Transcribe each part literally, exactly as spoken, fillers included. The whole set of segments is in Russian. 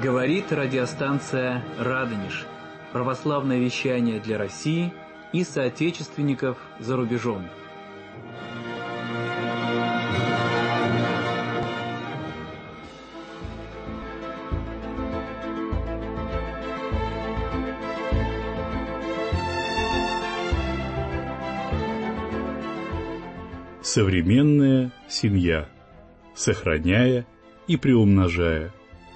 Говорит радиостанция «Радонеж». Православное вещание для России и соотечественников за рубежом. Современная семья, сохраняя и приумножая.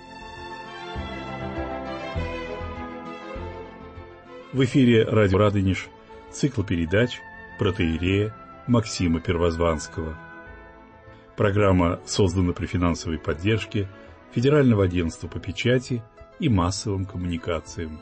В эфире радио «Радонеж» цикл передач протоиерея Максима Первозванского. Программа создана при финансовой поддержке Федерального агентства по печати и массовым коммуникациям.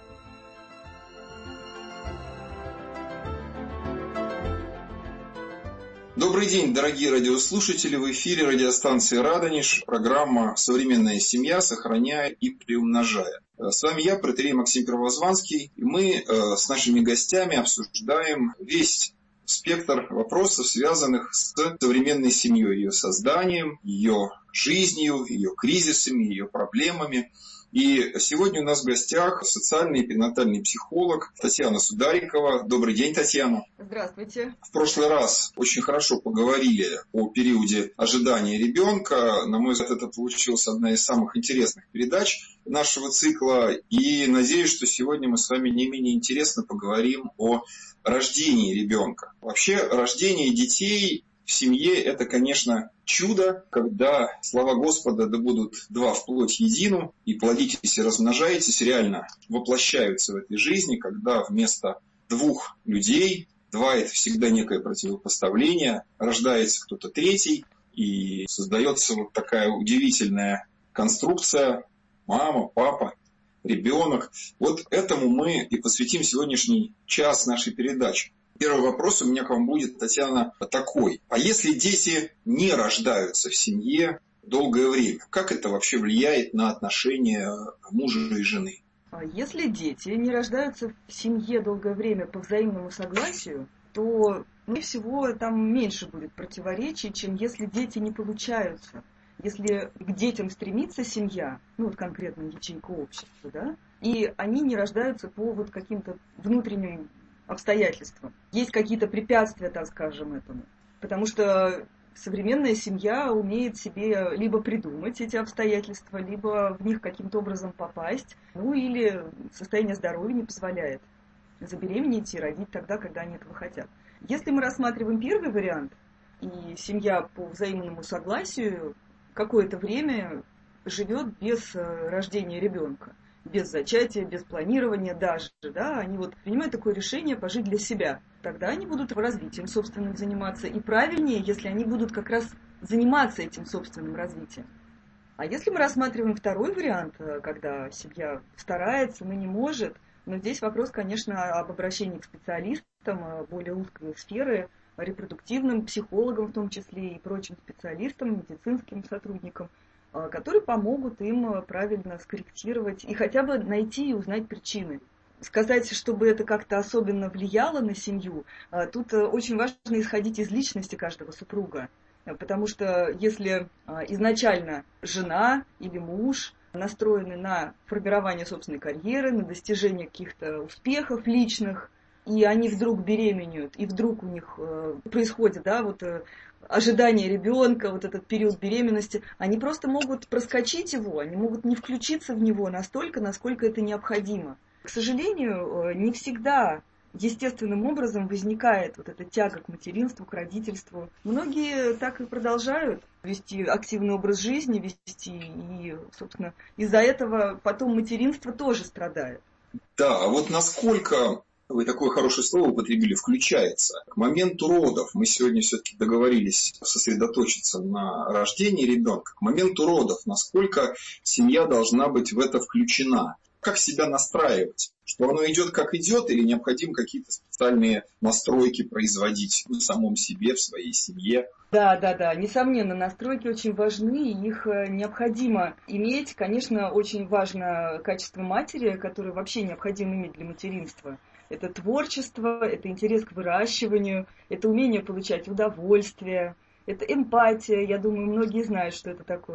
Добрый день, дорогие радиослушатели! В эфире радиостанции «Радонеж», программа «Современная семья, сохраняя и приумножая». С вами я, протоиерей Максим Первозванский, и мы с нашими гостями обсуждаем весь спектр вопросов, связанных с современной семьей, ее созданием, ее жизнью, ее кризисами, ее проблемами. И сегодня у нас в гостях социальный и перинатальный психолог Татьяна Сударикова. Добрый день, Татьяна. Здравствуйте. В прошлый раз очень хорошо поговорили о периоде ожидания ребенка. На мой взгляд, это получилась одна из самых интересных передач нашего цикла. И надеюсь, что сегодня мы с вами не менее интересно поговорим о рождении ребенка. Вообще, рождение детей в семье – это, конечно, чудо, когда слова Господа да будут два вплоть едину, и плодитесь и размножаетесь, реально воплощаются в этой жизни, когда вместо двух людей, два – это всегда некое противопоставление, рождается кто-то третий, и создается вот такая удивительная конструкция – мама, папа, ребенок. Вот этому мы и посвятим сегодняшний час нашей передачи. Первый вопрос у меня к вам будет, Татьяна, такой. А если дети не рождаются в семье долгое время, как это вообще влияет на отношения мужа и жены? Если дети не рождаются в семье долгое время по взаимному согласию, то, скорее всего, там меньше будет противоречий, чем если дети не получаются. Если к детям стремится семья, ну вот конкретно ячейка общества, да, и они не рождаются по вот каким-то внутренним обстоятельства. Есть какие-то препятствия, так скажем, этому. Потому что современная семья умеет себе либо придумать эти обстоятельства, либо в них каким-то образом попасть, ну или состояние здоровья не позволяет забеременеть и родить тогда, когда они этого хотят. Если мы рассматриваем первый вариант, и семья по взаимному согласию какое-то время живет без рождения ребенка, без зачатия, без планирования даже, да, они вот принимают такое решение пожить для себя. Тогда они будут развитием собственным заниматься. И правильнее, если они будут как раз заниматься этим собственным развитием. А если мы рассматриваем второй вариант, когда семья старается, но не может, но здесь вопрос, конечно, об обращении к специалистам более узкой сферы, репродуктивным психологам в том числе и прочим специалистам, медицинским сотрудникам, которые помогут им правильно скорректировать и хотя бы найти и узнать причины. Сказать, чтобы это как-то особенно влияло на семью, тут очень важно исходить из личности каждого супруга. Потому что если изначально жена или муж настроены на формирование собственной карьеры, на достижение каких-то успехов личных, и они вдруг беременеют, и вдруг у них происходит, да, вот ожидание ребенка, вот этот период беременности, они просто могут проскочить его, они могут не включиться в него настолько, насколько это необходимо. К сожалению, не всегда естественным образом возникает вот эта тяга к материнству, к родительству. Многие так и продолжают вести активный образ жизни, вести, и, собственно, из-за этого потом материнство тоже страдает. Да, а вот насколько... Вы такое хорошее слово употребили, включается. К моменту родов, мы сегодня все-таки договорились сосредоточиться на рождении ребенка, к моменту родов, насколько семья должна быть в это включена? Как себя настраивать? Что оно идет как идет, или необходимо какие-то специальные настройки производить в самом себе, в своей семье? Да, да, да. Несомненно, настройки очень важны, и их необходимо иметь. Конечно, очень важно качество матери, которое вообще необходимо иметь для материнства. Это творчество, это интерес к выращиванию, это умение получать удовольствие, это эмпатия, я думаю, многие знают, что это такое.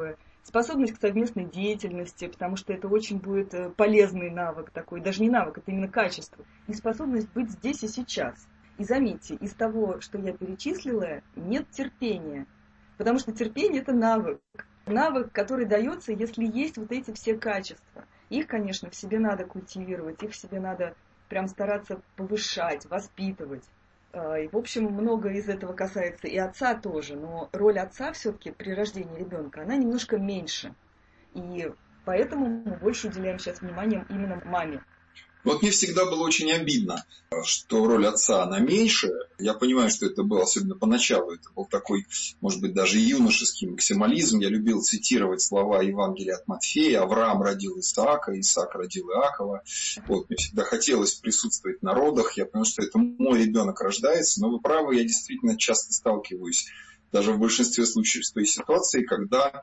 способность к совместной деятельности, потому что это очень будет полезный навык такой, даже не навык, это именно качество, и способность быть здесь и сейчас. И заметьте, из того, что я перечислила, нет терпения, потому что терпение – это навык, навык, который дается, если есть вот эти все качества. Их, конечно, в себе надо культивировать, их в себе надо прям стараться повышать, воспитывать. И, в общем, многое из этого касается и отца тоже, но роль отца все-таки при рождении ребенка, она немножко меньше. И поэтому мы больше уделяем сейчас внимание именно маме. Вот мне всегда было очень обидно, что роль отца, она меньше. Я понимаю, что это было, особенно поначалу, это был такой, может быть, даже юношеский максимализм. Я любил цитировать слова Евангелия от Матфея. Авраам родил Исаака, Исаак родил Иакова. Вот, мне всегда хотелось присутствовать на родах. Я понял, что это мой ребенок рождается. Но вы правы, я действительно часто сталкиваюсь, даже в большинстве случаев, с той ситуацией, когда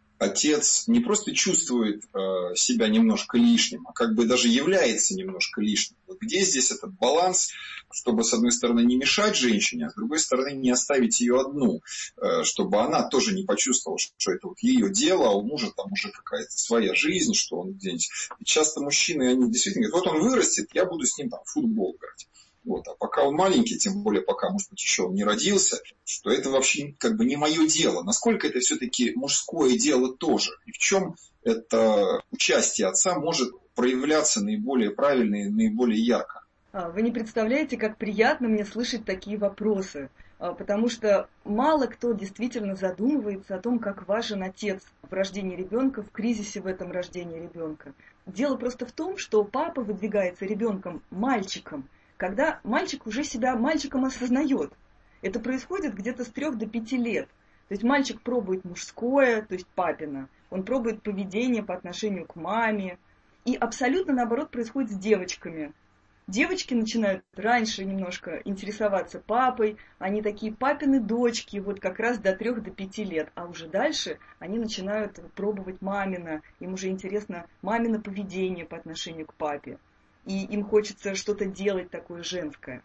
отец не просто чувствует э, себя немножко лишним, а как бы даже является немножко лишним. Вот где здесь этот баланс, чтобы с одной стороны не мешать женщине, а с другой стороны не оставить ее одну, э, чтобы она тоже не почувствовала, что это вот ее дело, а у мужа там уже какая-то своя жизнь, что он где-нибудь. И часто мужчины, они действительно говорят, вот он вырастет, я буду с ним там в футбол играть. Вот. А пока он маленький, тем более пока, может быть, еще он не родился, что это вообще как бы не мое дело. Насколько это все-таки мужское дело тоже? И в чем это участие отца может проявляться наиболее правильно и наиболее ярко? Вы не представляете, как приятно мне слышать такие вопросы, потому что мало кто действительно задумывается о том, как важен отец в рождении ребенка, в кризисе в этом рождении ребенка. Дело просто в том, что папа выдвигается ребенком мальчиком, когда мальчик уже себя мальчиком осознает. Это происходит где-то с трех до пяти лет. То есть мальчик пробует мужское, то есть папина, он пробует поведение по отношению к маме. И абсолютно наоборот происходит с девочками. Девочки начинают раньше немножко интересоваться папой, они такие папины дочки, вот как раз до трех до пяти лет. А уже дальше они начинают пробовать мамино, им уже интересно мамино поведение по отношению к папе. И им хочется что-то делать такое женское.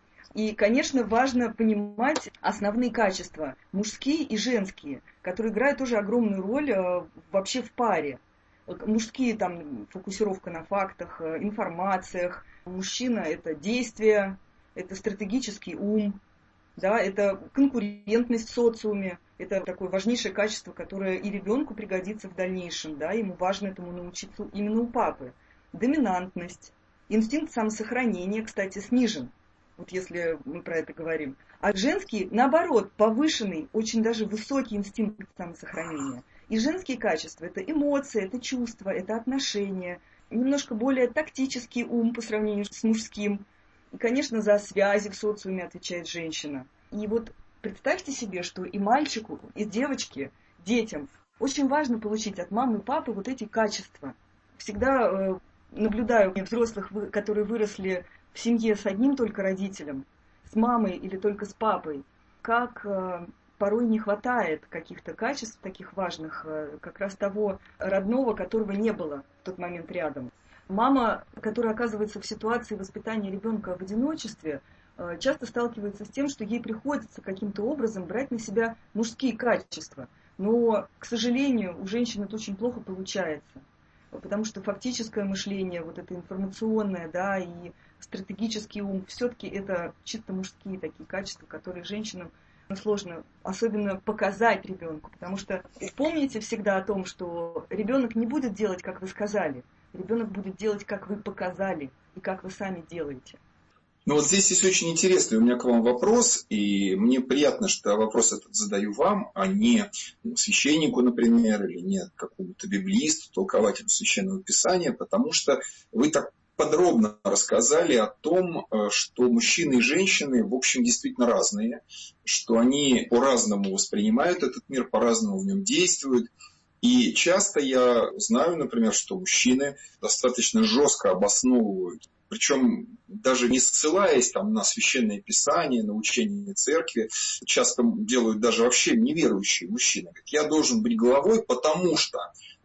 И, конечно, важно понимать основные качества, мужские и женские, которые играют тоже огромную роль э, вообще в паре. Мужские там фокусировка на фактах, э, информациях. Мужчина – это действие, это стратегический ум, да, это конкурентность в социуме. Это такое важнейшее качество, которое и ребенку пригодится в дальнейшем. Да, ему важно этому научиться именно у папы. Доминантность. Инстинкт самосохранения, кстати, снижен, вот если мы про это говорим. А женский, наоборот, повышенный, очень даже высокий инстинкт самосохранения. И женские качества – это эмоции, это чувства, это отношения, немножко более тактический ум по сравнению с мужским. И, конечно, за связи в социуме отвечает женщина. И вот представьте себе, что и мальчику, и девочке, детям очень важно получить от мамы и папы вот эти качества. Всегда наблюдаю взрослых, которые выросли в семье с одним только родителем, с мамой или только с папой, как э, порой не хватает каких-то качеств таких важных, э, как раз того родного, которого не было в тот момент рядом. Мама, которая оказывается в ситуации воспитания ребенка в одиночестве, э, часто сталкивается с тем, что ей приходится каким-то образом брать на себя мужские качества. Но, к сожалению, у женщин это очень плохо получается. Потому что фактическое мышление, вот это информационное, да, и стратегический ум, все-таки это чисто мужские такие качества, которые женщинам сложно особенно показать ребенку. Потому что помните всегда о том, что ребенок не будет делать, как вы сказали. Ребенок будет делать, как вы показали и как вы сами делаете. Ну вот здесь есть очень интересный у меня к вам вопрос, и мне приятно, что вопрос этот задаю вам, а не священнику, например, или не какому-то библеисту, толкователю Священного Писания, потому что вы так подробно рассказали о том, что мужчины и женщины, в общем, действительно разные, что они по-разному воспринимают этот мир, по-разному в нем действуют. И часто я знаю, например, что мужчины достаточно жестко обосновывают, причем даже не ссылаясь там, на Священное Писание, на учение церкви, часто делают даже вообще неверующие мужчины. Говорят, я должен быть главой, потому что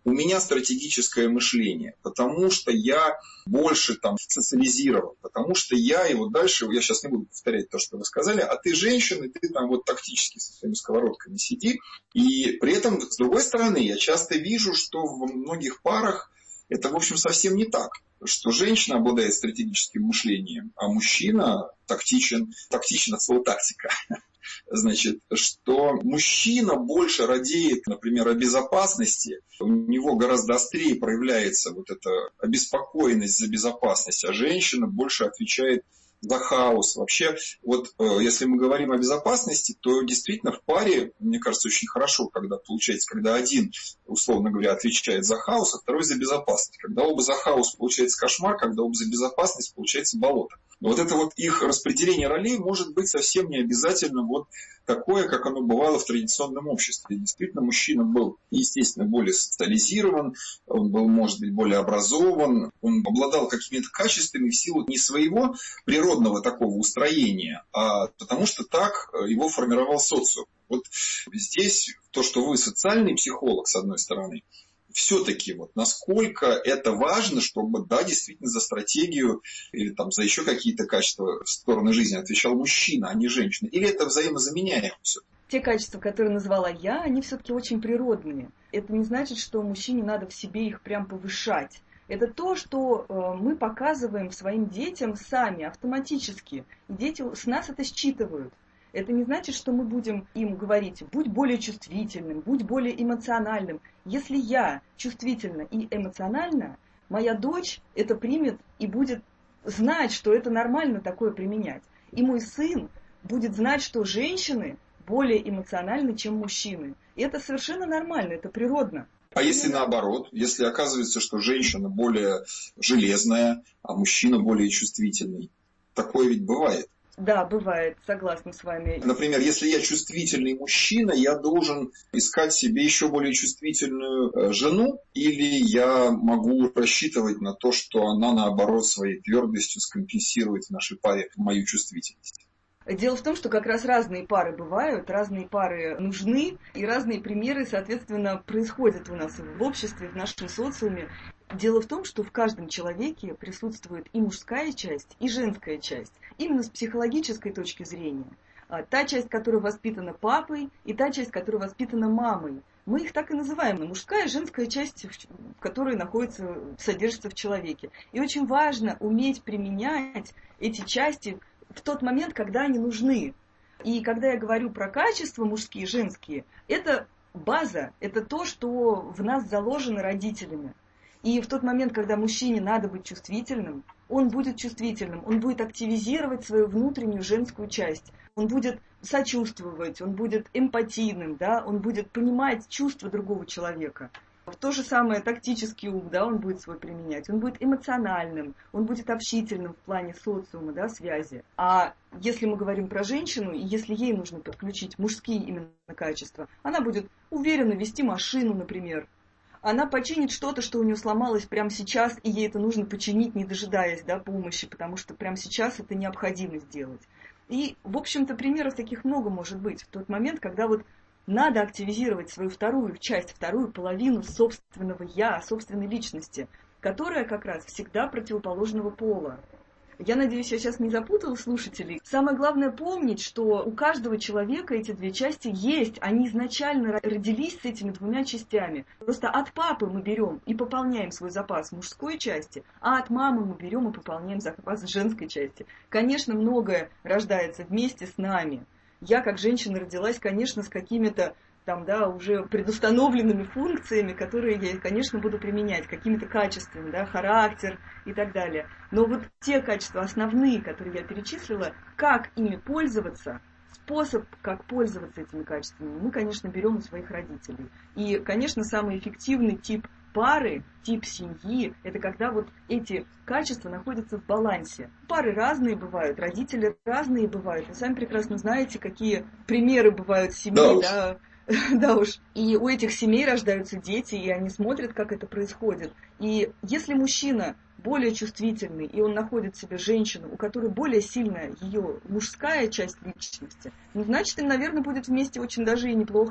у меня стратегическое мышление, потому что я больше там социализирован, потому что я, и вот дальше, я сейчас не буду повторять то, что вы сказали, а ты женщина, ты там вот тактически со своими сковородками сиди. И при этом, с другой стороны, я часто вижу, что в многих парах это, в общем, совсем не так. Что женщина обладает стратегическим мышлением, а мужчина тактичен, тактичен от слова тактика. Значит, что мужчина больше радеет, например, о безопасности, у него гораздо острее проявляется вот эта обеспокоенность за безопасность, а женщина больше отвечает за хаос. Вообще, вот если мы говорим о безопасности, то действительно в паре, мне кажется, очень хорошо, когда получается, когда один, условно говоря, отвечает за хаос, а второй за безопасность. Когда оба за хаос, получается кошмар, когда оба за безопасность, получается болото. Но вот это вот их распределение ролей может быть совсем не обязательно вот такое, как оно бывало в традиционном обществе. Действительно, мужчина был, естественно, более социализирован, он был, может быть, более образован, он обладал какими-то качествами в силу не своего природного такого устроения, а потому что так его формировал социум. Вот здесь то, что вы социальный психолог, с одной стороны, все-таки вот насколько это важно, чтобы, да, действительно за стратегию или там за еще какие-то качества стороны жизни отвечал мужчина, а не женщина? Или это взаимозаменяемо все? Те качества, которые назвала я, они все-таки очень природные. Это не значит, что мужчине надо в себе их прям повышать. Это то, что мы показываем своим детям сами, автоматически. И дети с нас это считывают. Это не значит, что мы будем им говорить: будь более чувствительным, будь более эмоциональным. Если я чувствительна и эмоциональна, моя дочь это примет и будет знать, что это нормально такое применять. И мой сын будет знать, что женщины более эмоциональны, чем мужчины. И это совершенно нормально, это природно. А если наоборот, если оказывается, что женщина более железная, а мужчина более чувствительный? Такое ведь бывает. Да, бывает, согласна с вами. Например, если я чувствительный мужчина, я должен искать себе еще более чувствительную жену, или я могу рассчитывать на то, что она, наоборот, своей твердостью скомпенсирует в нашей паре мою чувствительность? Дело в том, что как раз разные пары бывают, разные пары нужны, и разные примеры, соответственно, происходят у нас в обществе, в нашем социуме. Дело в том, что в каждом человеке присутствует и мужская часть, и женская часть, именно с психологической точки зрения. Та часть, которая воспитана папой, и та часть, которая воспитана мамой. Мы их так и называем, мужская и женская часть, которая находится, содержится в человеке. И очень важно уметь применять эти части в тот момент, когда они нужны. И когда я говорю про качества мужские и женские, это база, это то, что в нас заложено родителями. И в тот момент, когда мужчине надо быть чувствительным, он будет чувствительным, он будет активизировать свою внутреннюю женскую часть, он будет сочувствовать, он будет эмпатийным, да, он будет понимать чувства другого человека. То же самое тактический ум, да, он будет свой применять, он будет эмоциональным, он будет общительным в плане социума, да, связи. А если мы говорим про женщину, и если ей нужно подключить мужские именно качества, она будет уверенно вести машину, например. Она починит что-то, что у нее сломалось прямо сейчас, и ей это нужно починить, не дожидаясь, да, помощи, потому что прямо сейчас это необходимо сделать. И, в общем-то, примеров таких много может быть. В тот момент, когда вот надо активизировать свою вторую часть, вторую половину собственного «я», собственной личности, которая как раз всегда противоположного пола. Я надеюсь, я сейчас не запутала слушателей. Самое главное помнить, что у каждого человека эти две части есть. Они изначально родились с этими двумя частями. Просто от папы мы берем и пополняем свой запас мужской части, а от мамы мы берем и пополняем запас женской части. Конечно, многое рождается вместе с нами. Я, как женщина, родилась, конечно, с какими-то там, да, уже предустановленными функциями, которые я, конечно, буду применять, какими-то качествами, да, характер и так далее. Но вот те качества основные, которые я перечислила, как ими пользоваться, способ, как пользоваться этими качествами, мы, конечно, берем у своих родителей. И, конечно, самый эффективный тип пары, тип семьи, это когда вот эти качества находятся в балансе. Пары разные бывают, родители разные бывают. Вы сами прекрасно знаете, какие примеры бывают семей, да, да уж. И у этих семей рождаются дети, и они смотрят, как это происходит. И если мужчина более чувствительный, и он находит в себе женщину, у которой более сильная ее мужская часть личности, ну, значит, им, наверное, будет вместе очень даже и неплохо.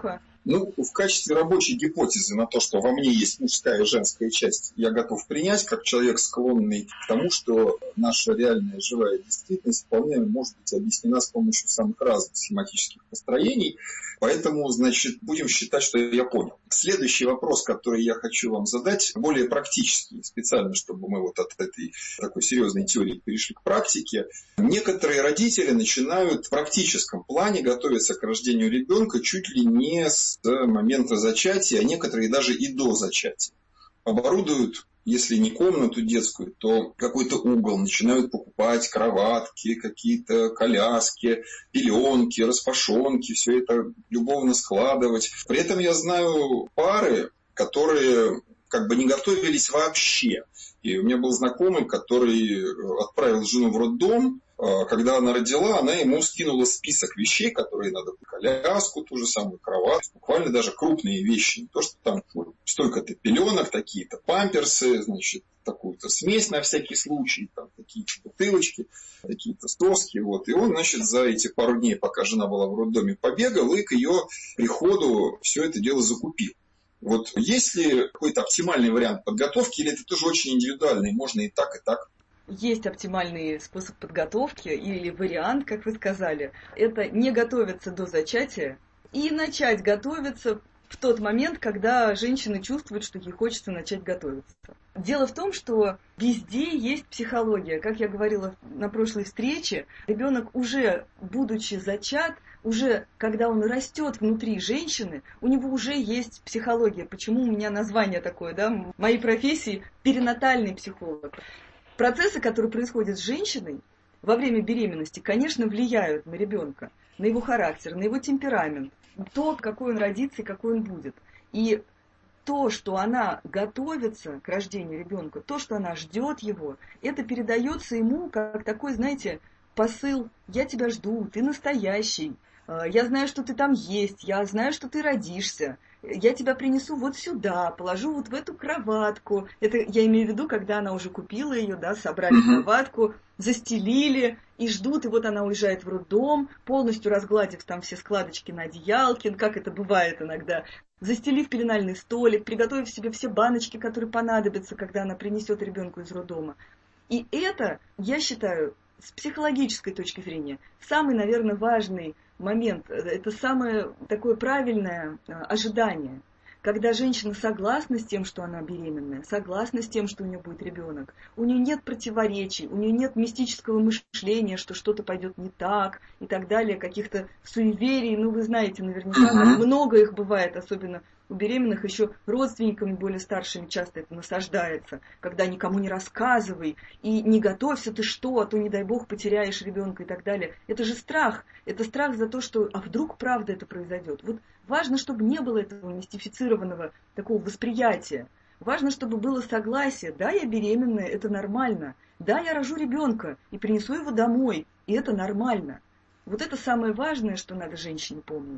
Ну, в качестве рабочей гипотезы на то, что во мне есть мужская и женская часть, я готов принять, как человек, склонный к тому, что наша реальная живая действительность вполне может быть объяснена с помощью самых разных схематических построений. Поэтому, значит, будем считать, что я понял. Следующий вопрос, который я хочу вам задать, более практический, специально, чтобы мы вот от этой такой серьезной теории перешли к практике. Некоторые родители начинают в практическом плане готовиться к рождению ребенка чуть ли не с момента зачатия, а некоторые даже и до зачатия. Оборудуют, если не комнату детскую, то какой-то угол, начинают покупать кроватки, какие-то коляски, пеленки, распашонки, все это любовно складывать. При этом я знаю пары, которые как бы не готовились вообще. И у меня был знакомый, который отправил жену в роддом. Когда она родила, она ему скинула список вещей, которые надо: коляску, ту же самую кровать, буквально даже крупные вещи. Не то, что там столько-то пеленок, такие-то памперсы, значит, такую-то смесь на всякий случай, там такие-то бутылочки, такие-то соски. Вот. И он, значит, за эти пару дней, пока жена была в роддоме, побегал и к ее приходу все это дело закупил. Вот есть ли какой-то оптимальный вариант подготовки, или это тоже очень индивидуально, и можно и так, и так? Есть оптимальный способ подготовки или вариант, как вы сказали. Это не готовиться до зачатия и начать готовиться в тот момент, когда женщина чувствует, что ей хочется начать готовиться. Дело в том, что везде есть психология. Как я говорила на прошлой встрече, ребенок, уже будучи зачат, уже когда он растет внутри женщины, у него уже есть психология. Почему у меня название такое, да? Моей профессии перинатальный психолог. Процессы, которые происходят с женщиной во время беременности, конечно, влияют на ребенка, на его характер, на его темперамент, то, какой он родится и какой он будет. И то, что она готовится к рождению ребенка, то, что она ждет его, это передается ему как такой, знаете, посыл: «Я тебя жду, ты настоящий, я знаю, что ты там есть, я знаю, что ты родишься, я тебя принесу вот сюда, положу вот в эту кроватку». Это я имею в виду, когда она уже купила ее, да, собрали кроватку, застелили и ждут, и вот она уезжает в роддом, полностью разгладив там все складочки на одеялке, как это бывает иногда, застелив пеленальный столик, приготовив себе все баночки, которые понадобятся, когда она принесет ребенку из роддома. И это, я считаю, с психологической точки зрения, самый, наверное, важный момент, это самое такое правильное ожидание, когда женщина согласна с тем, что она беременная, согласна с тем, что у нее будет ребенок, у нее нет противоречий, у нее нет мистического мышления, что что-то пойдет не так и так далее, каких-то суеверий. Ну, вы знаете наверняка, как много их бывает, особенно у беременных, еще родственниками более старшими часто это насаждается, когда никому не рассказывай и не готовься, ты что, а то, не дай бог, потеряешь ребенка и так далее. Это же страх, это страх за то, что, а вдруг правда это произойдет. Вот важно, чтобы не было этого мистифицированного такого восприятия. Важно, чтобы было согласие. Да, я беременная, это нормально. Да, я рожу ребенка и принесу его домой, и это нормально. Вот это самое важное, что надо женщине помнить.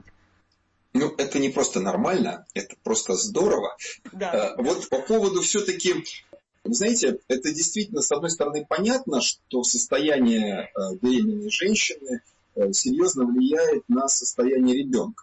Ну, это не просто нормально, это просто здорово. Да. Вот по поводу все-таки, знаете, это действительно, с одной стороны, понятно, что состояние беременной женщины серьезно влияет на состояние ребенка.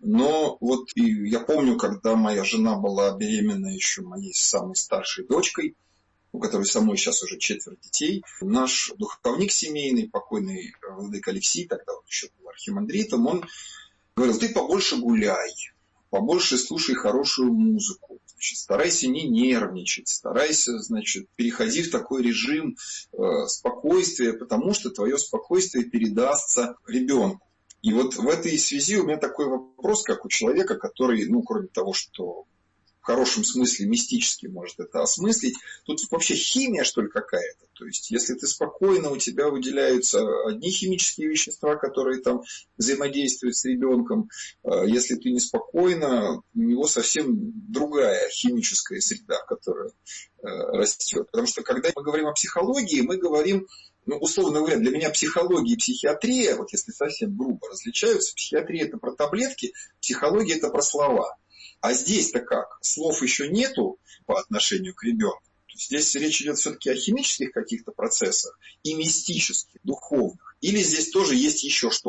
Но вот и я помню, когда моя жена была беременна еще моей самой старшей дочкой, у которой со мной сейчас уже четверо детей, наш духовник семейный, покойный владыка Алексей, тогда он еще был архимандритом, он говорил: ты побольше гуляй, побольше слушай хорошую музыку, значит, старайся не нервничать, старайся, значит, переходи в такой режим э, спокойствия, потому что твое спокойствие передастся ребенку. И вот в этой связи у меня такой вопрос, как у человека, который, ну, кроме того, что в хорошем смысле мистически может это осмыслить, тут вообще химия, что ли, какая-то. То есть, если ты спокойно, у тебя выделяются одни химические вещества, которые там взаимодействуют с ребенком. Если ты неспокойно, у него совсем другая химическая среда, которая растет. Потому что, когда мы говорим о психологии, мы говорим, ну, условно говоря, для меня психология и психиатрия, вот если совсем грубо различаются, психиатрия – это про таблетки, психология – это про слова. А здесь-то как? Слов еще нету по отношению к ребенку. Здесь речь идет все-таки о химических каких-то процессах и мистических, духовных. Или здесь тоже есть еще что-то?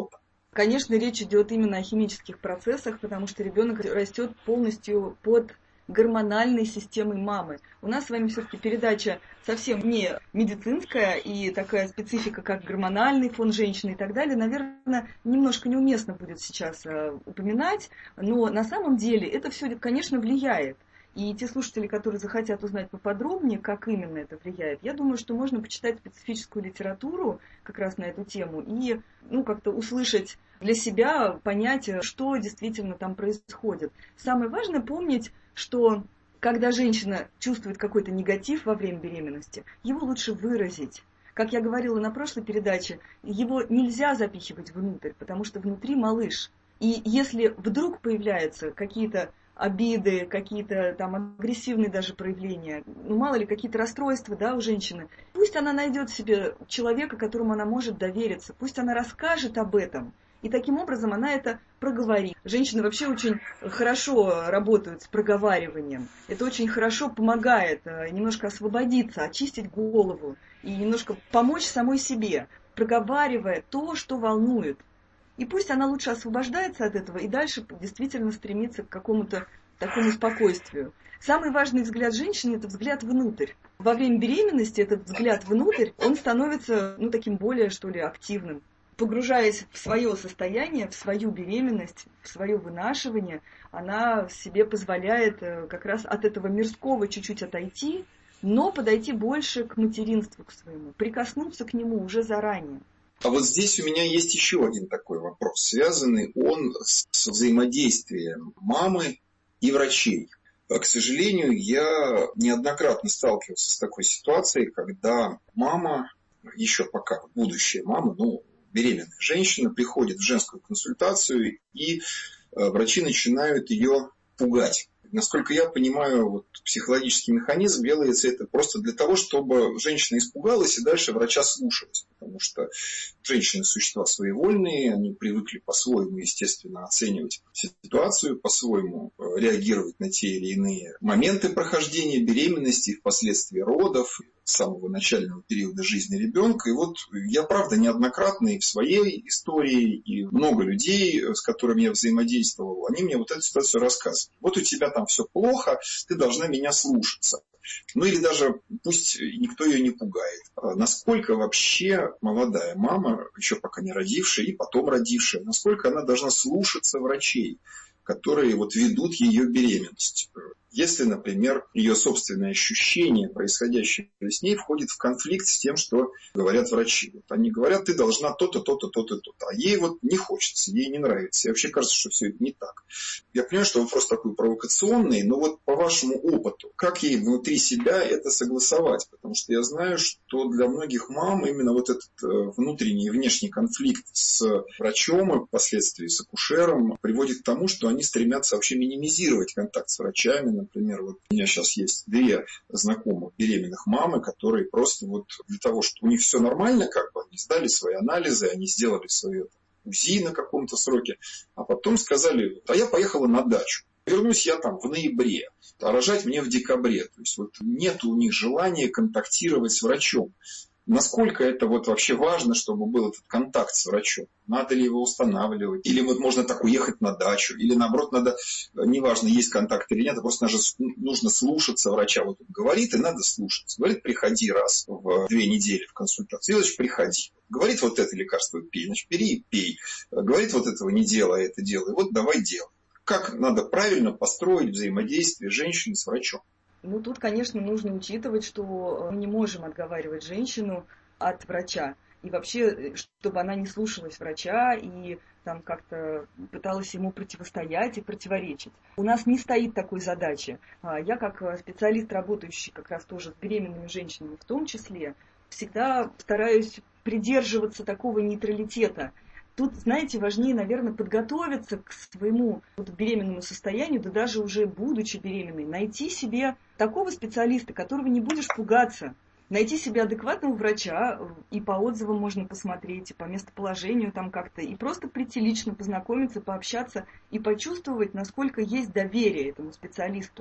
Конечно, речь идет именно о химических процессах, потому что ребенок растет полностью под гормональной системой мамы. У нас с вами все-таки передача совсем не медицинская, и такая специфика, как гормональный фон женщины и так далее, наверное, немножко неуместно будет сейчас упоминать, но на самом деле это все, конечно, влияет. И те слушатели, которые захотят узнать поподробнее, как именно это влияет, я думаю, что можно почитать специфическую литературу как раз на эту тему и ну, как-то услышать для себя, понять, что действительно там происходит. Самое важное помнить, что когда женщина чувствует какой-то негатив во время беременности, его лучше выразить. Как я говорила на прошлой передаче, его нельзя запихивать внутрь, потому что внутри малыш. И если вдруг появляются какие-то обиды, какие-то там агрессивные даже проявления, ну мало ли какие-то расстройства, да, у женщины, пусть она найдет себе человека, которому она может довериться, пусть она расскажет об этом. И таким образом она это проговорит. Женщины вообще очень хорошо работают с проговариванием. Это очень хорошо помогает немножко освободиться, очистить голову и немножко помочь самой себе, проговаривая то, что волнует. И пусть она лучше освобождается от этого и дальше действительно стремится к какому-то такому спокойствию. Самый важный взгляд женщины – это взгляд внутрь. Во время беременности этот взгляд внутрь, он становится ну, таким более, что ли, активным. Погружаясь в свое состояние, в свою беременность, в свое вынашивание, она себе позволяет как раз от этого мирского чуть-чуть отойти, но подойти больше к материнству к своему, прикоснуться к нему уже заранее. А вот здесь у меня есть еще один такой вопрос, связанный он с взаимодействием мамы и врачей. К сожалению, я неоднократно сталкивался с такой ситуацией, когда мама, еще пока будущая мама, ну, беременная женщина, приходит в женскую консультацию, и врачи начинают ее пугать. Насколько я понимаю, вот, психологический механизм делается это просто для того, чтобы женщина испугалась и дальше врача слушалась. Потому что женщины существа своевольные, они привыкли по-своему, естественно, оценивать ситуацию, по-своему реагировать на те или иные моменты прохождения беременности, впоследствии родов, с самого начального периода жизни ребенка. И вот я, правда, неоднократно и в своей истории, и много людей, с которыми я взаимодействовал, они мне вот эту ситуацию рассказывали. Вот у тебя там все плохо, ты должна меня слушаться. Ну или даже пусть никто ее не пугает. Насколько вообще молодая мама, еще пока не родившая и потом родившая, насколько она должна слушаться врачей, которые вот ведут ее беременность? Если, например, ее собственное ощущение, происходящее с ней, входит в конфликт с тем, что говорят врачи. Вот они говорят, ты должна то-то, то-то, то-то, то-то. А ей вот не хочется, ей не нравится. И вообще кажется, что все это не так. Я понимаю, что вопрос такой провокационный, но вот по вашему опыту, как ей внутри себя это согласовать? Потому что я знаю, что для многих мам именно вот этот внутренний и внешний конфликт с врачом и впоследствии с акушером приводит к тому, что они стремятся вообще минимизировать контакт с врачами. Например, вот у меня сейчас есть две знакомых беременных мамы, которые просто вот для того, что у них все нормально, как бы они сдали свои анализы, они сделали свое УЗИ на каком-то сроке, а потом сказали, а я поехала на дачу. Вернусь я там в ноябре, а рожать мне в декабре. То есть вот нет у них желания контактировать с врачом. Насколько это вот вообще важно, чтобы был этот контакт с врачом? Надо ли его устанавливать? Или вот можно так уехать на дачу? Или наоборот, надо, неважно, есть контакт или нет, а просто нужно слушаться врача. Вот он говорит, и надо слушаться. Говорит, приходи раз в две недели в консультацию. Значит, приходи. Говорит, вот это лекарство пей, значит, бери и пей. Говорит, вот этого не делай, это делай. Вот давай делай. Как надо правильно построить взаимодействие женщины с врачом? Ну, тут, конечно, нужно учитывать, что мы не можем отговаривать женщину от врача. И вообще, чтобы она не слушалась врача и там как-то пыталась ему противостоять и противоречить. У нас не стоит такой задачи. Я, как специалист, работающий как раз тоже с беременными женщинами в том числе, всегда стараюсь придерживаться такого нейтралитета. Тут, знаете, важнее, наверное, подготовиться к своему вот беременному состоянию, да даже уже будучи беременной, найти себе такого специалиста, которого не будешь пугаться, найти себе адекватного врача, и по отзывам можно посмотреть, и по местоположению там как-то, и просто прийти лично познакомиться, пообщаться и почувствовать, насколько есть доверие этому специалисту.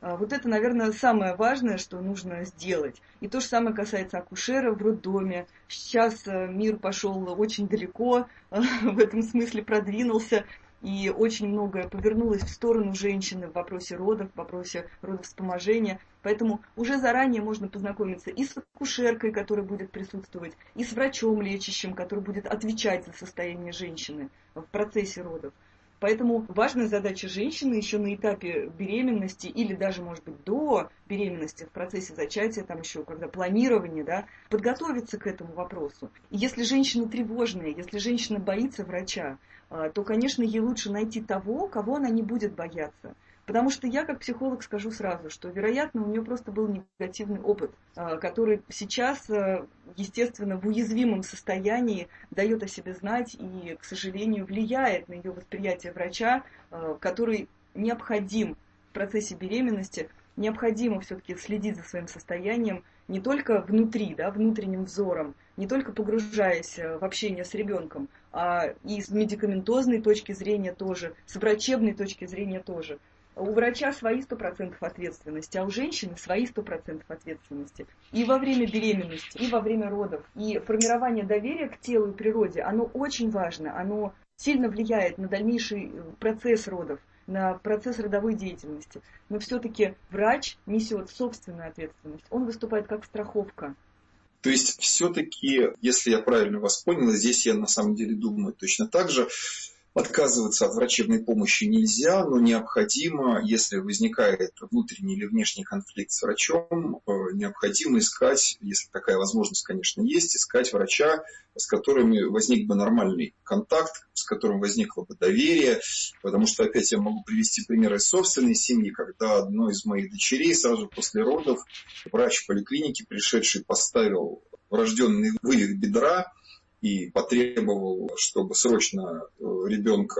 Вот это, наверное, самое важное, что нужно сделать. И то же самое касается акушера в роддоме. Сейчас мир пошел очень далеко, в этом смысле продвинулся. И очень многое повернулось в сторону женщины в вопросе родов, в вопросе родовспоможения. Поэтому уже заранее можно познакомиться и с акушеркой, которая будет присутствовать, и с врачом лечащим, который будет отвечать за состояние женщины в процессе родов. Поэтому важная задача женщины еще на этапе беременности или даже, может быть, до беременности, в процессе зачатия, там еще когда планирование, да, подготовиться к этому вопросу. И если женщина тревожная, если женщина боится врача, то, конечно, ей лучше найти того, кого она не будет бояться. Потому что я, как психолог, скажу сразу, что, вероятно, у нее просто был негативный опыт, который сейчас, естественно, в уязвимом состоянии дает о себе знать и, к сожалению, влияет на ее восприятие врача, который необходим в процессе беременности. Необходимо все-таки следить за своим состоянием не только внутри, да, внутренним взором, не только погружаясь в общение с ребенком, а и с медикаментозной точки зрения тоже, с врачебной точки зрения тоже. У врача свои сто процентов ответственности, а у женщины свои сто процентов ответственности. И во время беременности, и во время родов. И формирование доверия к телу и природе, оно очень важно, оно сильно влияет на дальнейший процесс родов, на процесс родовой деятельности. Но все-таки врач несет собственную ответственность, он выступает как страховка. То есть все-таки, если я правильно вас понял, здесь я на самом деле думаю точно так же, отказываться от врачебной помощи нельзя, но необходимо, если возникает внутренний или внешний конфликт с врачом, необходимо искать, если такая возможность, конечно, есть, искать врача, с которым возник бы нормальный контакт, с которым возникло бы доверие. Потому что, опять я могу привести пример из собственной семьи, когда одной из моих дочерей сразу после родов врач в поликлинике, пришедший, поставил врожденный вывих бедра, и потребовал, чтобы срочно ребенка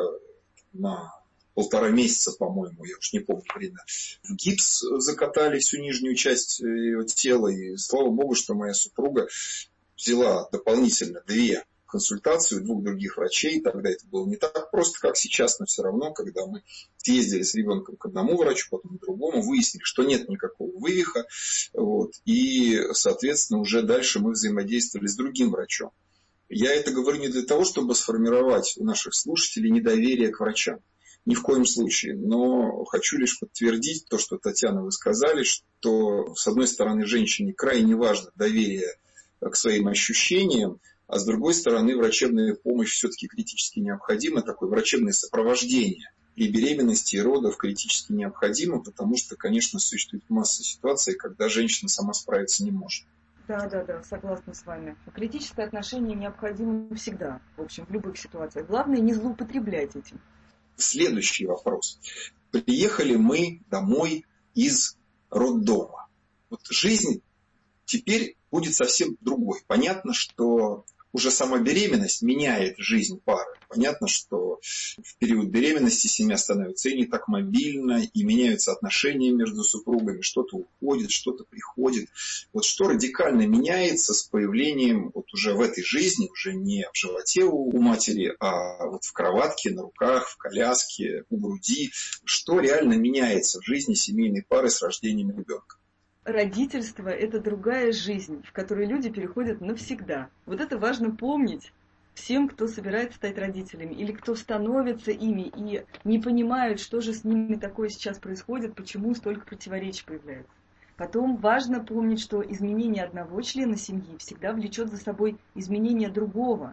на полтора месяца, по-моему, я уж не помню время, в гипс закатали всю нижнюю часть ее тела. И слава богу, что моя супруга взяла дополнительно две консультации у двух других врачей. Тогда это было не так просто, как сейчас, но все равно, когда мы съездили с ребенком к одному врачу, потом к другому, выяснили, что нет никакого вывиха. Вот, и, соответственно, уже дальше мы взаимодействовали с другим врачом. Я это говорю не для того, чтобы сформировать у наших слушателей недоверие к врачам. Ни в коем случае. Но хочу лишь подтвердить то, что, Татьяна, вы сказали, что, с одной стороны, женщине крайне важно доверие к своим ощущениям, а с другой стороны, врачебная помощь все-таки критически необходима, такое врачебное сопровождение при беременности и родах критически необходимо, потому что, конечно, существует масса ситуаций, когда женщина сама справиться не может. Да, да, да, согласна с вами. Критическое отношение необходимо всегда, в общем, в любых ситуациях. Главное не злоупотреблять этим. Следующий вопрос. Приехали мы домой из роддома. Вот жизнь теперь будет совсем другой. Понятно, что уже сама беременность меняет жизнь пары. Понятно, что в период беременности семья становится и не так мобильна, и меняются отношения между супругами, что-то уходит, что-то приходит. Вот что радикально меняется с появлением вот уже в этой жизни, уже не в животе у матери, а вот в кроватке, на руках, в коляске, у груди. Что реально меняется в жизни семейной пары с рождением ребенка? Родительство – это другая жизнь, в которой люди переходят навсегда. Вот это важно помнить всем, кто собирается стать родителями, или кто становится ими и не понимают, что же с ними такое сейчас происходит, почему столько противоречий появляется. Потом важно помнить, что изменение одного члена семьи всегда влечет за собой изменение другого.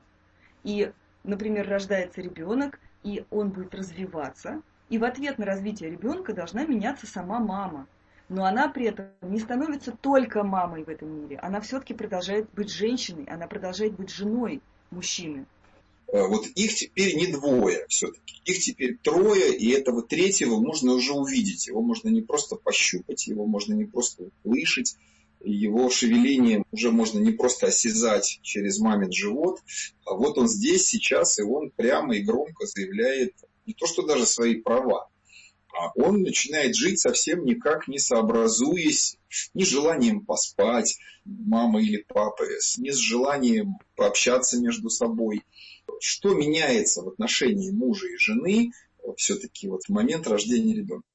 И, например, рождается ребенок, и он будет развиваться, и в ответ на развитие ребенка должна меняться сама мама. Но она при этом не становится только мамой в этом мире. Она все-таки продолжает быть женщиной, она продолжает быть женой мужчины. Вот их теперь не двое все-таки. Их теперь трое, и этого третьего можно уже увидеть. Его можно не просто пощупать, его можно не просто услышать. Его шевеление уже можно не просто осязать через мамин живот. А вот он здесь, сейчас, и он прямо и громко заявляет не то, что даже свои права. А он начинает жить совсем никак не сообразуясь ни с желанием поспать, мама или папа, ни с желанием пообщаться между собой. Что меняется в отношении мужа и жены все-таки вот в момент рождения ребенка?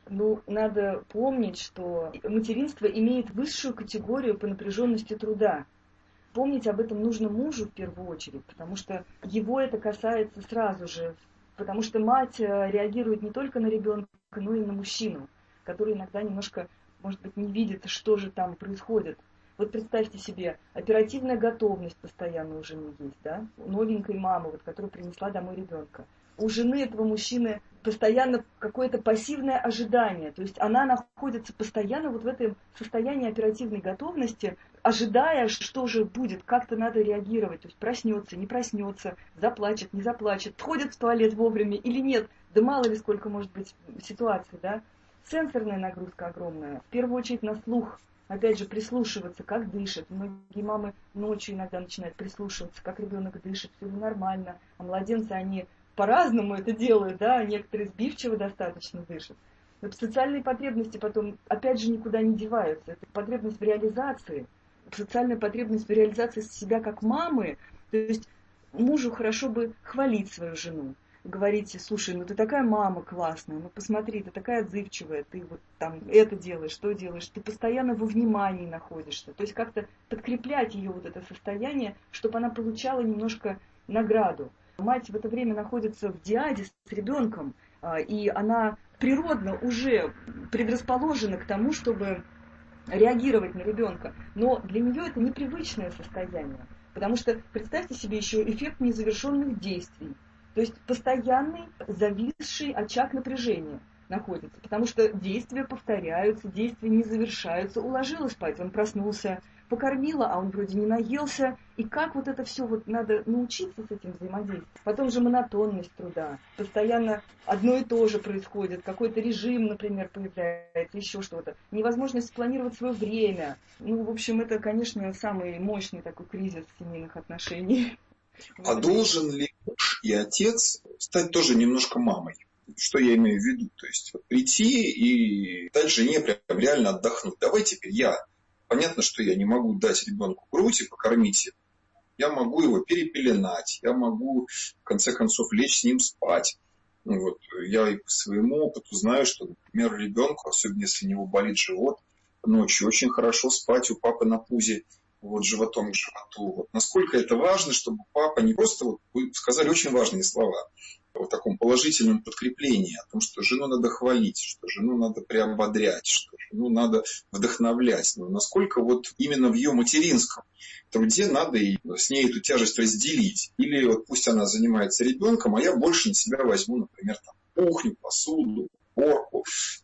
Ну, надо помнить, что материнство имеет высшую категорию по напряженности труда. Помнить об этом нужно мужу в первую очередь, потому что его это касается сразу же. Потому что мать реагирует не только на ребенка, но и на мужчину, который иногда немножко, может быть, не видит, что же там происходит. Вот представьте себе, оперативная готовность постоянно у жены есть, да? У новенькой мамы, вот, которая принесла домой ребенка. У жены этого мужчины постоянно какое-то пассивное ожидание. То есть она находится постоянно вот в этом состоянии оперативной готовности, ожидая, что же будет, как-то надо реагировать. То есть проснется, не проснется, заплачет, не заплачет, входит в туалет вовремя или нет. Да мало ли сколько может быть ситуаций, да? Сенсорная нагрузка огромная. В первую очередь на слух. Опять же, прислушиваться, как дышит. Многие мамы ночью иногда начинают прислушиваться, как ребенок дышит, все ли нормально. А младенцы, они по-разному это делают, да, некоторые сбивчиво достаточно дышат. Но социальные потребности потом, опять же, никуда не деваются. Это потребность в реализации, социальная потребность в реализации себя как мамы. То есть мужу хорошо бы хвалить свою жену. Говорите, слушай, ну ты такая мама классная, ну посмотри, ты такая отзывчивая, ты вот там это делаешь, что делаешь, ты постоянно во внимании находишься. То есть как-то подкреплять ее вот это состояние, чтобы она получала немножко награду. Мать в это время находится в диаде с ребенком, и она природно уже предрасположена к тому, чтобы реагировать на ребенка. Но для нее это непривычное состояние. Потому что представьте себе еще эффект незавершенных действий. То есть постоянный зависший очаг напряжения находится. Потому что действия повторяются, действия не завершаются. Уложила спать, он проснулся, покормила, а он вроде не наелся. И как вот это все вот надо научиться с этим взаимодействовать. Потом же монотонность труда. Постоянно одно и то же происходит. Какой-то режим, например, появляется, еще что-то. Невозможность спланировать свое время. Ну, в общем, это, конечно, самый мощный такой кризис семейных отношений. А должен ли муж и отец стать тоже немножко мамой? Что я имею в виду? То есть вот прийти и дать жене прям реально отдохнуть. Давай теперь я. Понятно, что я не могу дать ребенку грудь и покормить его. Я могу его перепеленать. Я могу, в конце концов, лечь с ним спать. Вот. Я и по своему опыту знаю, что, например, ребенку, особенно если у него болит живот, ночью очень хорошо спать у папы на пузе. Вот, животом к животу. Вот. Насколько это важно, чтобы папа не просто, вот, вы сказали очень важные слова, о таком положительном подкреплении, о том, что жену надо хвалить, что жену надо приободрять, что жену надо вдохновлять. Но насколько вот именно в ее материнском труде надо и с ней эту тяжесть разделить. Или вот пусть она занимается ребенком, а я больше на себя возьму, например, там, кухню, посуду, уборку,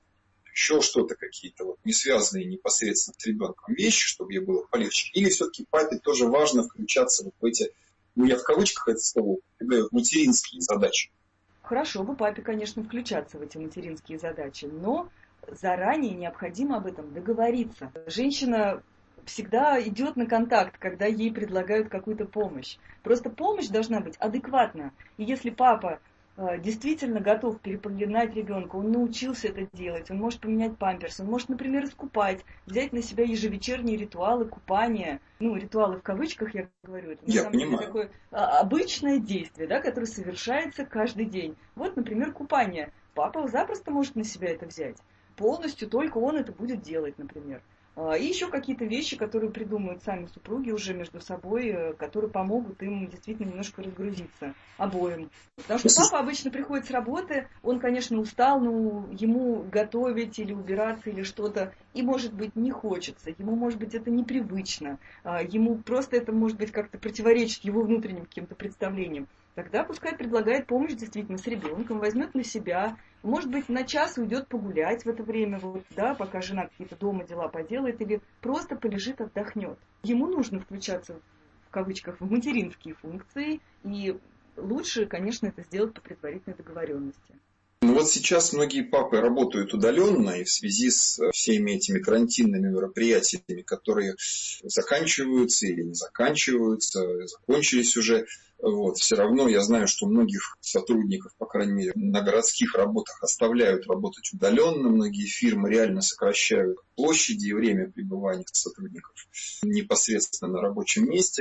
еще что-то, какие-то вот не связанные непосредственно с ребенком вещи, чтобы ей было полегче. Или все-таки папе тоже важно включаться вот в эти, ну я в кавычках это слово употребляю, материнские задачи. Хорошо бы папе, конечно, включаться в эти материнские задачи, но заранее необходимо об этом договориться. Женщина всегда идет на контакт, когда ей предлагают какую-то помощь. Просто помощь должна быть адекватна. И если папа действительно готов перепеленать ребенка, он научился это делать, он может поменять памперс, он может, например, искупать, взять на себя ежевечерние ритуалы купания, ну, ритуалы в кавычках, я говорю, это на я самом понимаю. деле такое а, обычное действие, да, которое совершается каждый день. Вот, например, купание. Папа запросто может на себя это взять. Полностью только он это будет делать, например. И еще какие-то вещи, которые придумают сами супруги уже между собой, которые помогут им действительно немножко разгрузиться обоим. Потому что папа обычно приходит с работы, он, конечно, устал, но ему готовить или убираться или что-то, и, может быть, не хочется, ему, может быть, это непривычно, ему просто это, может быть, как-то противоречит его внутренним каким-то представлениям. Тогда пускай предлагает помощь действительно с ребенком, возьмет на себя, может быть, на час уйдет погулять в это время, вот, да, пока жена какие-то дома дела поделает, или просто полежит, отдохнет. Ему нужно включаться, в кавычках, в материнские функции, и лучше, конечно, это сделать по предварительной договоренности. Ну вот сейчас многие папы работают удаленно, и в связи с всеми этими карантинными мероприятиями, которые заканчиваются или не заканчиваются, закончились уже, вот, все равно я знаю, что многих сотрудников, по крайней мере, на городских работах оставляют работать удаленно, многие фирмы реально сокращают площади и время пребывания сотрудников непосредственно на рабочем месте.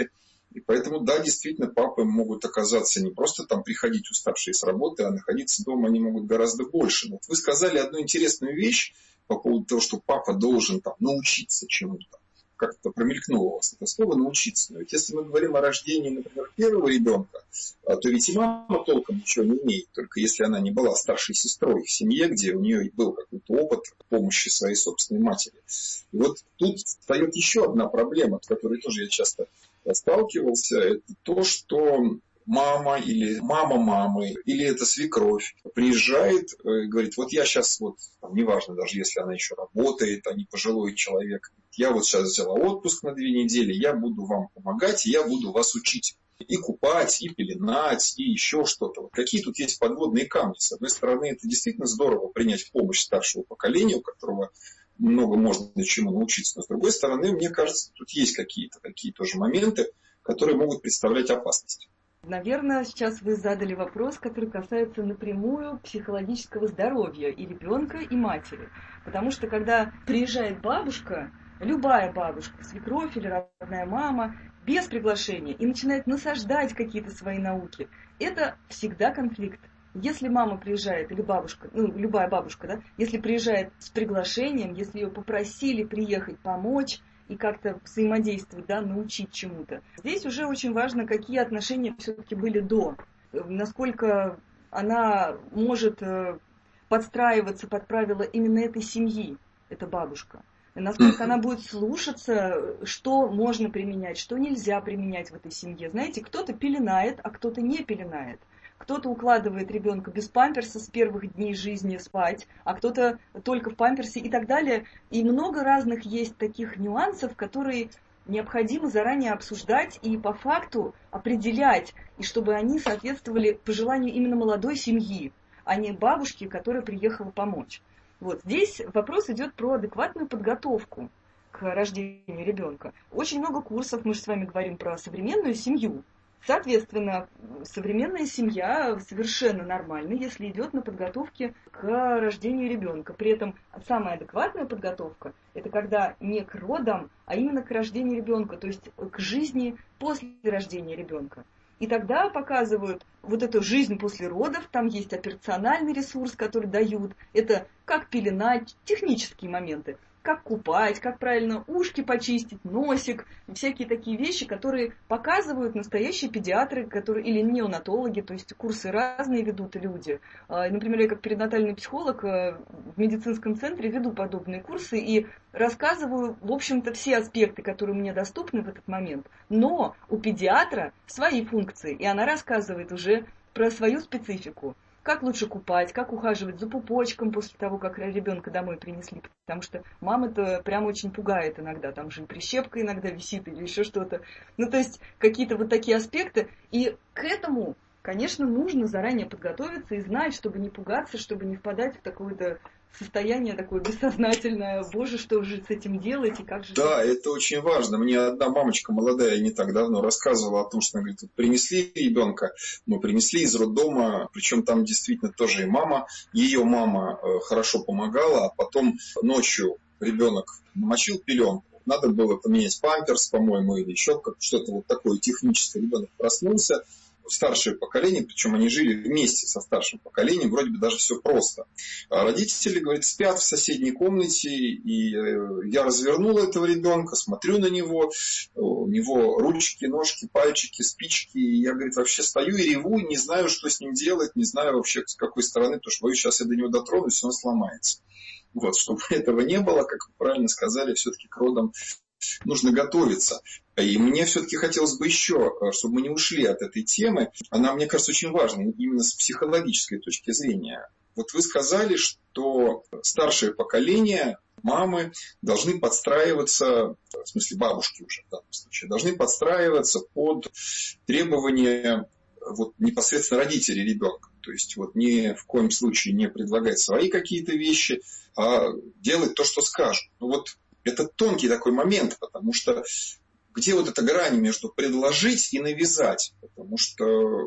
И поэтому, да, действительно, папы могут оказаться не просто там приходить уставшие с работы, а находиться дома они могут гораздо больше. Вот вы сказали одну интересную вещь по поводу того, что папа должен там научиться чему-то. Как-то промелькнуло у вас это слово «научиться». Но ведь если мы говорим о рождении, например, первого ребенка, то ведь и мама толком ничего не умеет, только если она не была старшей сестрой в семье, где у нее был какой-то опыт помощи своей собственной матери. И вот тут встает еще одна проблема, с которой тоже я часто сталкивался, это то, что мама или мама мамы, или это свекровь приезжает и говорит, вот я сейчас, вот, там, неважно, даже если она еще работает, а не пожилой человек, я вот сейчас взяла отпуск на две недели, я буду вам помогать, и я буду вас учить. И купать, и пеленать, и еще что-то. Вот какие тут есть подводные камни? С одной стороны, это действительно здорово принять помощь старшего поколения, у которого много можно чему научиться. Но с другой стороны, мне кажется, тут есть какие-то такие тоже моменты, которые могут представлять опасность. Наверное, сейчас вы задали вопрос, который касается напрямую психологического здоровья и ребенка, и матери. Потому что когда приезжает бабушка, любая бабушка, свекровь или родная мама, без приглашения и начинает насаждать какие-то свои науки, это всегда конфликт. Если мама приезжает, или бабушка, ну, любая бабушка, да, если приезжает с приглашением, если ее попросили приехать помочь и как-то взаимодействовать, да, научить чему-то, здесь уже очень важно, какие отношения все-таки были до, насколько она может подстраиваться под правила именно этой семьи, эта бабушка. Насколько она будет слушаться, что можно применять, что нельзя применять в этой семье. Знаете, кто-то пеленает, а кто-то не пеленает. Кто-то укладывает ребенка без памперса с первых дней жизни спать, а кто-то только в памперсе и так далее. И много разных есть таких нюансов, которые необходимо заранее обсуждать и по факту определять, и чтобы они соответствовали пожеланию именно молодой семьи, а не бабушки, которая приехала помочь. Вот здесь вопрос идет про адекватную подготовку к рождению ребенка. Очень много курсов, мы же с вами говорим про современную семью. Соответственно, современная семья совершенно нормальна, если идет на подготовке к рождению ребенка. При этом самая адекватная подготовка – это когда не к родам, а именно к рождению ребенка, то есть к жизни после рождения ребенка. И тогда показывают вот эту жизнь после родов, там есть операциональный ресурс, который дают, это как пеленать, технические моменты, как купать, как правильно ушки почистить, носик, всякие такие вещи, которые показывают настоящие педиатры, которые, или неонатологи, то есть курсы разные ведут люди. Например, я как перинатальный психолог в медицинском центре веду подобные курсы и рассказываю, в общем-то, все аспекты, которые мне доступны в этот момент. Но у педиатра свои функции, и она рассказывает уже про свою специфику. Как лучше купать, как ухаживать за пупочком после того, как ребенка домой принесли. Потому что мама-то прям очень пугает иногда. Там же и прищепка иногда висит или еще что-то. Ну, то есть какие-то вот такие аспекты. И к этому, конечно, нужно заранее подготовиться и знать, чтобы не пугаться, чтобы не впадать в такое-то состояние такое бессознательное. Боже, что же с этим делать и как же... Да, это очень важно. Мне одна мамочка молодая не так давно рассказывала о том, что, она говорит, принесли ребенка, мы принесли из роддома, причем там действительно тоже и мама, ее мама хорошо помогала, а потом ночью ребенок намочил пеленку, надо было поменять памперс, по-моему, или еще что-то вот такое техническое, ребенок проснулся. Старшее поколение, причем они жили вместе со старшим поколением, вроде бы даже все просто. А родители, говорит, спят в соседней комнате, и я развернул этого ребенка, смотрю на него, у него ручки, ножки, пальчики, спички, и я, говорит, вообще стою и реву, не знаю, что с ним делать, не знаю вообще с какой стороны, потому что боюсь, сейчас я до него дотронусь, и он сломается. Вот, чтобы этого не было, как вы правильно сказали, все-таки к родам нужно готовиться. И мне все-таки хотелось бы еще, чтобы мы не ушли от этой темы. Она, мне кажется, очень важна именно с психологической точки зрения. Вот вы сказали, что старшее поколение, мамы, должны подстраиваться, в смысле бабушки уже в данном случае, должны подстраиваться под требования вот, непосредственно родителей ребенка. То есть вот ни в коем случае не предлагать свои какие-то вещи, а делать то, что скажут. Ну вот это тонкий такой момент, потому что где вот эта грань между предложить и навязать? Потому что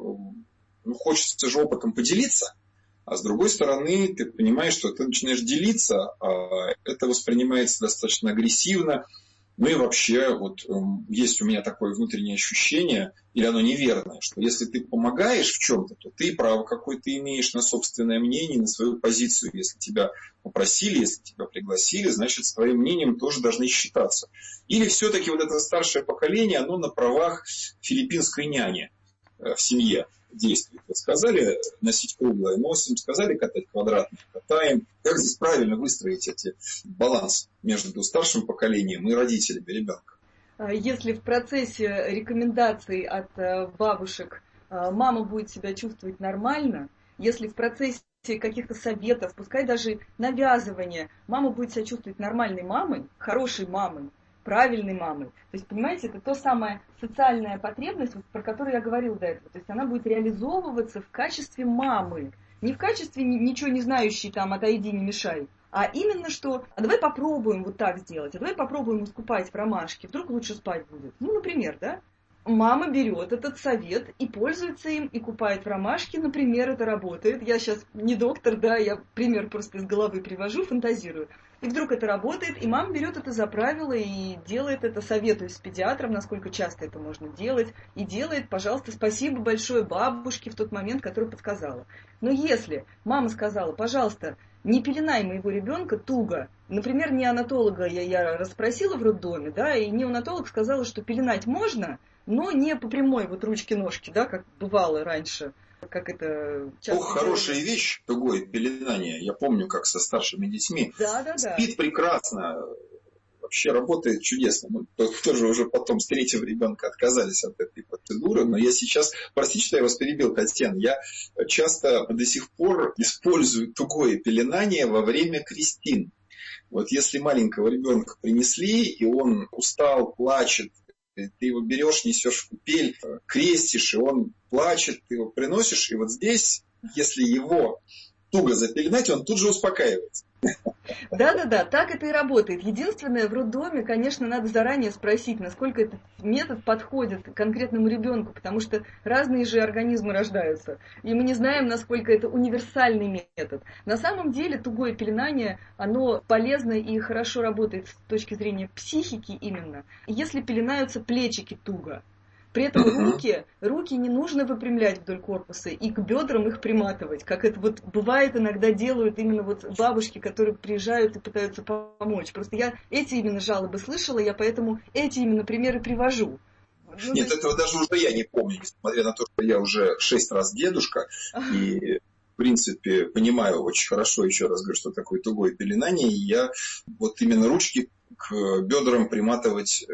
ну, хочется же опытом поделиться, а с другой стороны ты понимаешь, что ты начинаешь делиться, а это воспринимается достаточно агрессивно, Ну и вообще, вот есть у меня такое внутреннее ощущение, или оно неверное, что если ты помогаешь в чем-то, то ты право какое-то имеешь на собственное мнение, на свою позицию. Если тебя попросили, если тебя пригласили, значит, с твоим мнением тоже должны считаться. Или все-таки вот это старшее поколение, оно на правах филиппинской няни в семье действует. Вот сказали носить круглое, носим, сказали катать квадратное, катаем. Как здесь правильно выстроить эти баланс между старшим поколением и родителями ребенка? Если в процессе рекомендаций от бабушек мама будет себя чувствовать нормально, если в процессе каких-то советов, пускай даже навязывания, мама будет себя чувствовать нормальной мамой, хорошей мамой, правильной мамой. То есть, понимаете, это то самая социальная потребность, вот, про которую я говорила до этого. То есть она будет реализовываться в качестве мамы. Не в качестве ничего не знающей, там, отойди, не мешай. А именно что, а давай попробуем вот так сделать, а давай попробуем искупать в ромашке, вдруг лучше спать будет. Ну, например, да? Мама берет этот совет и пользуется им, и купает в ромашке, например, это работает. Я сейчас не доктор, да, я пример просто из головы привожу, фантазирую. И вдруг это работает, и мама берет это за правило и делает это, советуясь с педиатром, насколько часто это можно делать, и делает, пожалуйста, спасибо большое бабушке в тот момент, которая подсказала. Но если мама сказала, пожалуйста, не пеленай моего ребенка туго, например, неонатолога я, я расспросила в роддоме, да, и неонатолог сказала, что пеленать можно, но не по прямой вот ручке-ножке, да, как бывало раньше, как это часто Ох, хорошая вещь, тугое пеленание. Я помню, как со старшими детьми. Да, да, да. Спит прекрасно, вообще работает чудесно. Мы тоже уже потом с третьего ребенка отказались от этой процедуры, но я сейчас, простите, что я вас перебил, Татьяна, я часто до сих пор использую тугое пеленание во время крестин. Вот если маленького ребенка принесли, и он устал, плачет, ты его берешь, несешь в купель, крестишь, и он плачет, ты его приносишь, и вот здесь, если его туго запеленать, он тут же успокаивается. Да-да-да, так это и работает. Единственное, в роддоме, конечно, надо заранее спросить, насколько этот метод подходит конкретному ребенку, потому что разные же организмы рождаются, и мы не знаем, насколько это универсальный метод. На самом деле тугое пеленание, оно полезно и хорошо работает с точки зрения психики именно, если пеленаются плечики туго. При этом руки, руки не нужно выпрямлять вдоль корпуса и к бедрам их приматывать, как это вот бывает иногда делают именно вот бабушки, которые приезжают и пытаются помочь. Просто я эти именно жалобы слышала, я поэтому эти именно примеры привожу. Ну, Нет, есть... этого даже уже я не помню, несмотря на то, что я уже шесть раз дедушка, и в принципе понимаю очень хорошо, еще раз говорю, что такое тугое пеленание, и я вот именно ручки к бедрам приматывать...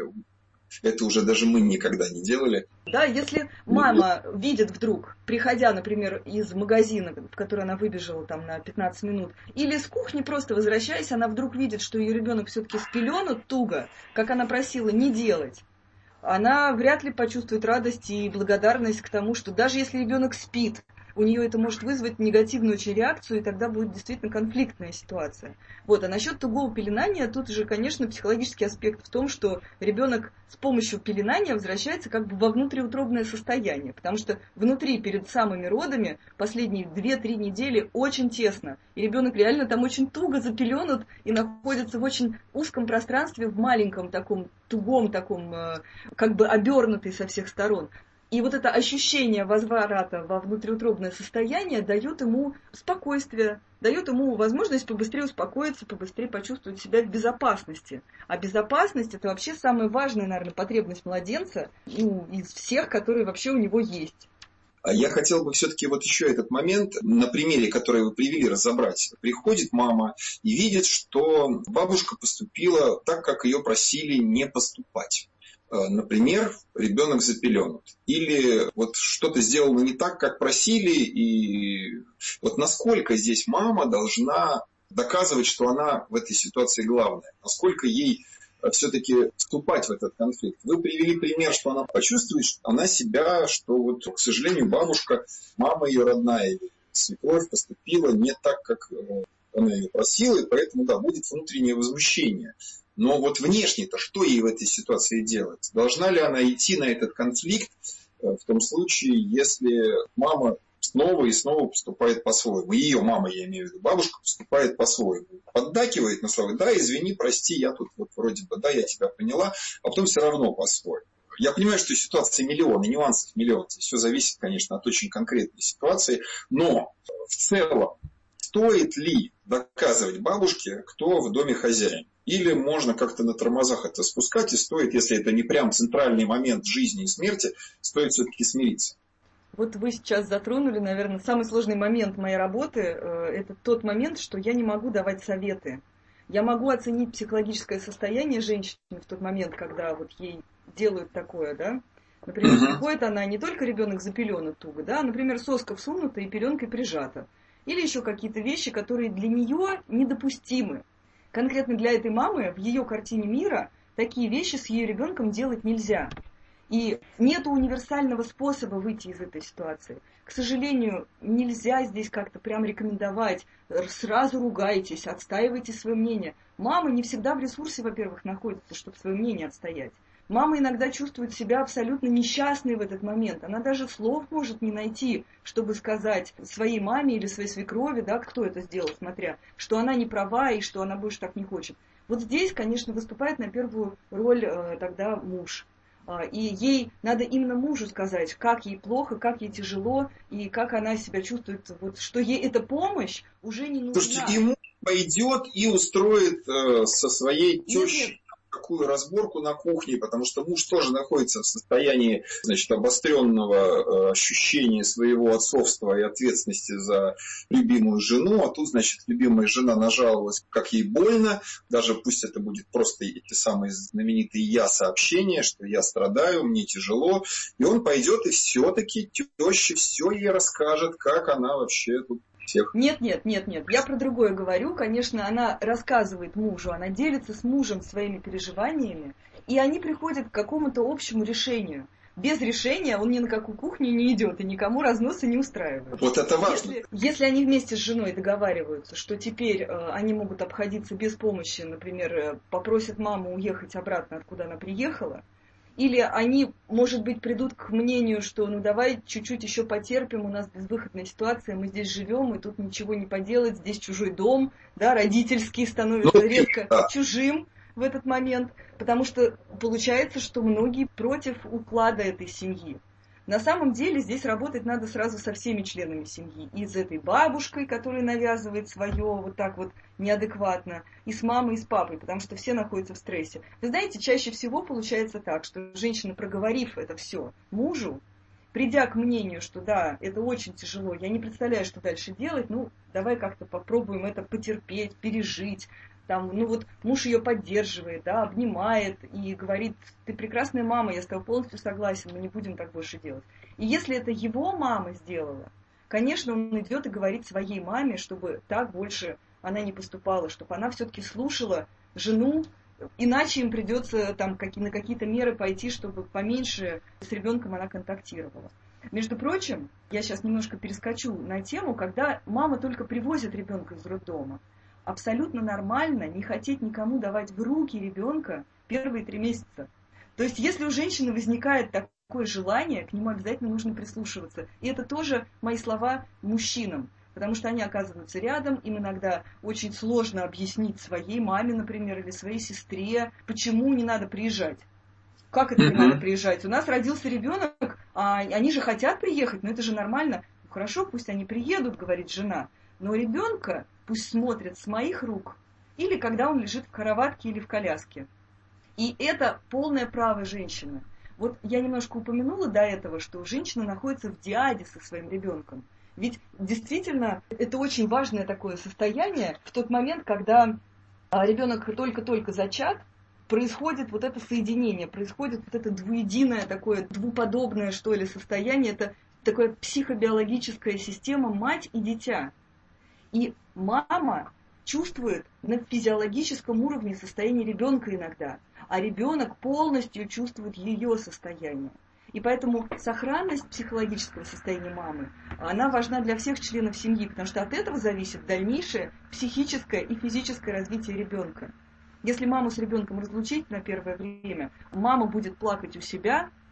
Это уже даже мы никогда не делали. Да, если мама видит вдруг, приходя, например, из магазина, в который она выбежала там на пятнадцать минут, или с кухни просто возвращаясь, она вдруг видит, что ее ребенок все-таки спеленут туго, как она просила не делать, она вряд ли почувствует радость и благодарность к тому, что даже если ребенок спит, у нее это может вызвать негативную очень реакцию, и тогда будет действительно конфликтная ситуация. Вот. А насчет тугого пеленания, тут же, конечно, психологический аспект в том, что ребенок с помощью пеленания возвращается как бы во внутриутробное состояние, потому что внутри, перед самыми родами, последние две-три недели очень тесно, и ребенок реально там очень туго запеленут и находится в очень узком пространстве, в маленьком таком, тугом таком, как бы обернутый со всех сторон. И вот это ощущение возврата во внутриутробное состояние дает ему спокойствие, дает ему возможность побыстрее успокоиться, побыстрее почувствовать себя в безопасности. А безопасность – это вообще самая важная, наверное, потребность младенца, ну, из всех, которые вообще у него есть. Я хотел бы все-таки вот еще этот момент, на примере, который вы привели, разобрать. Приходит мама и видит, что бабушка поступила так, как ее просили не поступать. Например, ребенок запеленут. Или вот что-то сделано не так, как просили. И вот насколько здесь мама должна доказывать, что она в этой ситуации главная. Насколько ей все-таки вступать в этот конфликт. Вы привели пример, что она почувствует, что она себя, что вот, к сожалению, бабушка, мама ее родная, свекровь поступила не так, как она ее просила. И поэтому, да, будет внутреннее возмущение. Но вот внешне-то что ей в этой ситуации делать? Должна ли она идти на этот конфликт в том случае, если мама снова и снова поступает по-своему. Ее мама, я имею в виду, бабушка, поступает по-своему. Поддакивает на слово, да, извини, прости, я тут вот вроде бы, да, я тебя поняла, а потом все равно по-своему. Я понимаю, что ситуации миллионы, нюансов миллион. Все зависит, конечно, от очень конкретной ситуации. Но в целом, стоит ли доказывать бабушке, кто в доме хозяин? Или можно как-то на тормозах это спускать, и стоит, если это не прям центральный момент жизни и смерти, стоит все-таки смириться? Вот вы сейчас затронули, наверное, самый сложный момент моей работы. Это тот момент, что я не могу давать советы. Я могу оценить психологическое состояние женщины в тот момент, когда вот ей делают такое, да. Например, uh-huh. приходит она, не только ребенок запеленут туго, да, а, например, соска всунута и пеленкой прижата. Или еще какие-то вещи, которые для нее недопустимы. Конкретно для этой мамы в ее картине мира такие вещи с ее ребенком делать нельзя. И нет универсального способа выйти из этой ситуации. К сожалению, нельзя здесь как-то прям рекомендовать, сразу ругайтесь, отстаивайте свое мнение. Мама не всегда в ресурсе, во-первых, находится, чтобы свое мнение отстоять. Мама иногда чувствует себя абсолютно несчастной в этот момент. Она даже слов может не найти, чтобы сказать своей маме или своей свекрови, да, кто это сделал, смотря, что она не права и что она больше так не хочет. Вот здесь, конечно, выступает на первую роль э, тогда муж. И ей надо именно мужу сказать, как ей плохо, как ей тяжело, и как она себя чувствует, вот, что ей эта помощь уже не нужна. Слушайте, и муж пойдет и устроит э, со своей тещей такую разборку на кухне, потому что муж тоже находится в состоянии, значит, обостренного э, ощущения своего отцовства и ответственности за любимую жену, а тут, значит, любимая жена нажаловалась, как ей больно, даже пусть это будет просто эти самые знаменитые «я-сообщения», что я страдаю, мне тяжело, и он пойдет и все-таки теща все ей расскажет, как она вообще тут всех. Нет, нет, нет, нет. Я про другое говорю. Конечно, она рассказывает мужу, она делится с мужем своими переживаниями, и они приходят к какому-то общему решению. Без решения он ни на какую кухню не идет и никому разноса не устраивает. Вот это важно. Если, если они вместе с женой договариваются, что теперь э, они могут обходиться без помощи, например, э, попросят маму уехать обратно, откуда она приехала, или они, может быть, придут к мнению, что ну давай чуть-чуть еще потерпим, у нас безвыходная ситуация, мы здесь живем, и тут ничего не поделать, здесь чужой дом, да, родительский становится ну, редко да. чужим в этот момент, потому что получается, что многие против уклада этой семьи. На самом деле здесь работать надо сразу со всеми членами семьи. И с этой бабушкой, которая навязывает свое вот так вот неадекватно, и с мамой, и с папой, потому что все находятся в стрессе. Вы знаете, чаще всего получается так, что женщина, проговорив это все мужу, придя к мнению, что да, это очень тяжело, я не представляю, что дальше делать, ну, давай как-то попробуем это потерпеть, пережить. Там, ну вот муж ее поддерживает, да, обнимает и говорит, ты прекрасная мама, я с тобой полностью согласен, мы не будем так больше делать. И если это его мама сделала, конечно, он идет и говорит своей маме, чтобы так больше она не поступала, чтобы она все-таки слушала жену, иначе им придется там, на какие-то меры пойти, чтобы поменьше с ребенком она контактировала. Между прочим, я сейчас немножко перескочу на тему, когда мама только привозит ребенка из роддома. Абсолютно нормально не хотеть никому давать в руки ребенка первые три месяца. То есть, если у женщины возникает такое желание, к нему обязательно нужно прислушиваться. И это тоже мои слова мужчинам, потому что они оказываются рядом, им иногда очень сложно объяснить своей маме, например, или своей сестре, почему не надо приезжать. Как это не надо приезжать? У нас родился ребенок, а они же хотят приехать, но это же нормально. Ну, хорошо, пусть они приедут, говорит жена, но ребенка пусть смотрят с моих рук, или когда он лежит в кроватке или в коляске. И это полное право женщины. Вот я немножко упомянула до этого, что женщина находится в диаде со своим ребенком. Ведь действительно это очень важное такое состояние в тот момент, когда ребенок только-только зачат, происходит вот это соединение, происходит вот это двуединое такое, двуподобное, что ли, состояние. Это такая психобиологическая система мать и дитя. И мама чувствует на физиологическом уровне состояние ребенка иногда, а ребенок полностью чувствует ее состояние. И поэтому сохранность психологического состояния мамы, она важна для всех членов семьи, потому что от этого зависит дальнейшее психическое и физическое развитие ребенка. Если маму с ребенком разлучить на первое время, мама будет плакать у себя,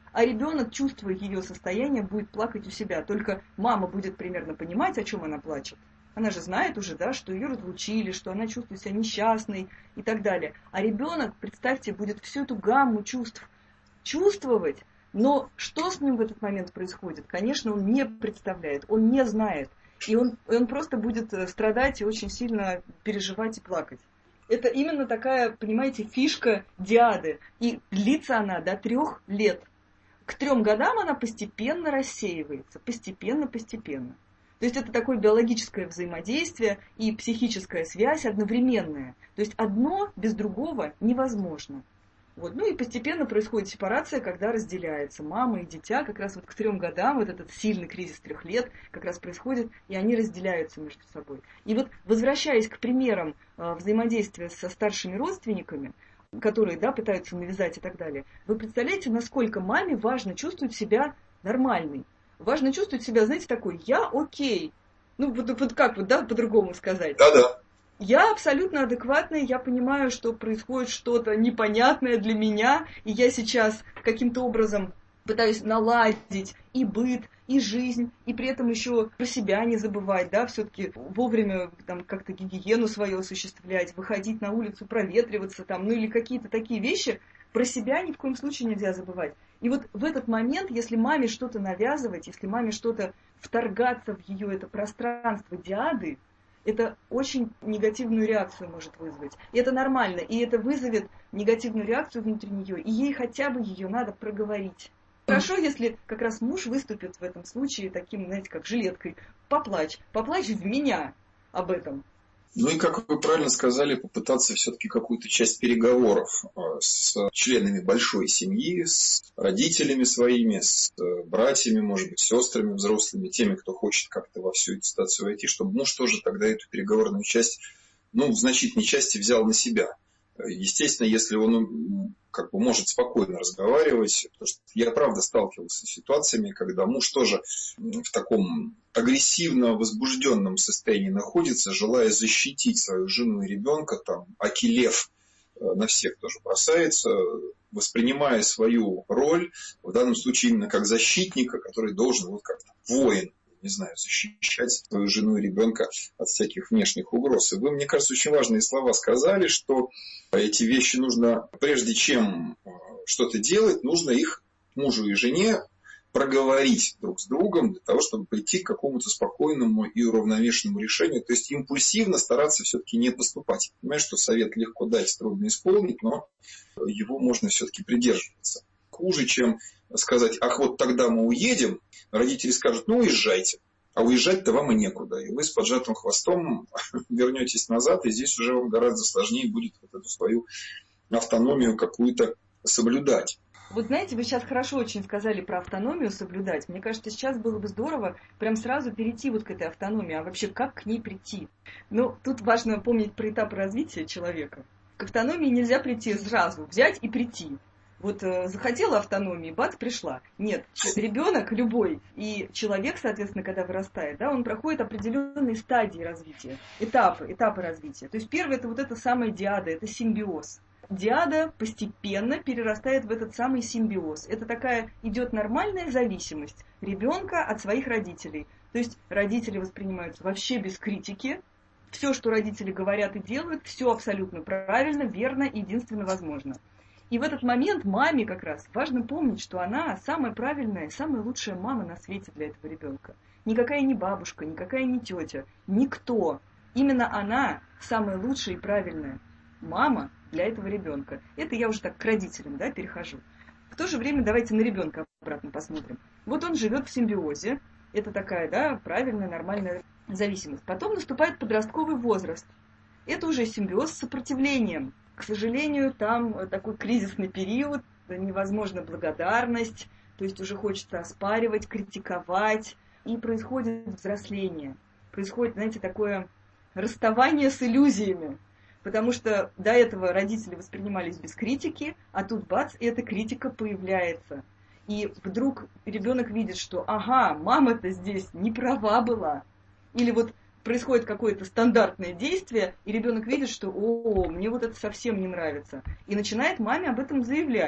А ребенок, чувствуя ее состояние, будет плакать у себя. Только мама будет примерно понимать, о чем она плачет. Она же знает уже, да, что ее разлучили, что она чувствует себя несчастной и так далее. А ребенок, представьте, будет всю эту гамму чувств чувствовать, но что с ним в этот момент происходит, конечно, он не представляет, он не знает. И он, он просто будет страдать и очень сильно переживать и плакать. Это именно такая, понимаете, фишка диады. И длится она до трех лет. К трем годам она постепенно рассеивается. Постепенно-постепенно. То есть это такое биологическое взаимодействие и психическая связь одновременная. То есть одно без другого невозможно. Вот. Ну и постепенно происходит сепарация, когда разделяется мама и дитя. Как раз вот к трем годам, вот этот сильный кризис трех лет как раз происходит, и они разделяются между собой. И вот возвращаясь к примерам э, взаимодействия со старшими родственниками, которые, да, пытаются навязать и так далее, вы представляете, насколько маме важно чувствовать себя нормальной. Важно чувствовать себя, знаете, такой, я окей. Ну, вот, вот как вот, да, по-другому сказать? Да-да. Я абсолютно адекватная, я понимаю, что происходит что-то непонятное для меня, и я сейчас каким-то образом пытаюсь наладить и быт, и жизнь, и при этом еще про себя не забывать, да, все-таки вовремя там как-то гигиену свою осуществлять, выходить на улицу, проветриваться там, ну или какие-то такие вещи, про себя ни в коем случае нельзя забывать. И вот в этот момент, если маме что-то навязывать, если маме что-то вторгаться в ее это пространство диады, это очень негативную реакцию может вызвать. И это нормально, и это вызовет негативную реакцию внутри нее, и ей хотя бы ее надо проговорить. Хорошо, если как раз муж выступит в этом случае таким, знаете, как жилеткой. Поплачь, поплачь в меня об этом. Ну и, как вы правильно сказали, попытаться все-таки какую-то часть переговоров с членами большой семьи, с родителями своими, с братьями, может быть, сестрами взрослыми, теми, кто хочет как-то во всю эту ситуацию войти, чтобы муж тоже тогда эту переговорную часть, ну, в значительной части взял на себя. Естественно, если он как бы может спокойно разговаривать, потому что я правда сталкивался с ситуациями, когда муж тоже в таком агрессивно возбужденном состоянии находится, желая защитить свою жену и ребенка, там, аки лев на всех тоже бросается, воспринимая свою роль, в данном случае именно как защитника, который должен вот как-то воин, не знаю, защищать свою жену и ребенка от всяких внешних угроз. И вы, мне кажется, очень важные слова сказали, что эти вещи нужно, прежде чем что-то делать, нужно их мужу и жене проговорить друг с другом для того, чтобы прийти к какому-то спокойному и уравновешенному решению. То есть импульсивно стараться все-таки не поступать. Понимаешь, что совет легко дать, трудно исполнить, но его можно все-таки придерживаться. Хуже, чем сказать, ах, вот тогда мы уедем, родители скажут, ну уезжайте. А уезжать-то вам и некуда. И вы с поджатым хвостом вернетесь назад, и здесь уже вам гораздо сложнее будет вот эту свою автономию какую-то соблюдать. Вот знаете, вы сейчас хорошо очень сказали про автономию соблюдать. Мне кажется, сейчас было бы здорово прям сразу перейти вот к этой автономии, а вообще как к ней прийти? Ну, тут важно помнить про этапы развития человека. К автономии нельзя прийти сразу, взять и прийти. Вот э, захотела автономии, бац, пришла. Нет, ребенок любой и человек, соответственно, когда вырастает, да, он проходит определенные стадии развития, этапы, этапы развития. То есть первое, это вот эта самая диада, это симбиоз. Диада постепенно перерастает в этот самый симбиоз. Это такая идет нормальная зависимость ребенка от своих родителей. То есть родители воспринимаются вообще без критики. Все, что родители говорят и делают, все абсолютно правильно, верно и единственно возможно. И в этот момент маме как раз важно помнить, что она самая правильная, самая лучшая мама на свете для этого ребенка. Никакая не бабушка, никакая не тетя, никто. Именно она самая лучшая и правильная мама для этого ребенка. Это я уже так к родителям, да, перехожу. В то же время давайте на ребенка обратно посмотрим. Вот он живет в симбиозе. Это такая, да, правильная, нормальная зависимость. Потом наступает подростковый возраст. Это уже симбиоз с сопротивлением. К сожалению, там такой кризисный период, невозможна благодарность, то есть уже хочется оспаривать, критиковать, и происходит взросление. Происходит, знаете, такое расставание с иллюзиями. Потому что до этого родители воспринимались без критики, а тут бац, и эта критика появляется. И вдруг ребенок видит, что ага, мама-то здесь не права была. Или вот происходит какое-то стандартное действие, и ребенок видит, что о, мне вот это совсем не нравится. И начинает маме об этом заявлять.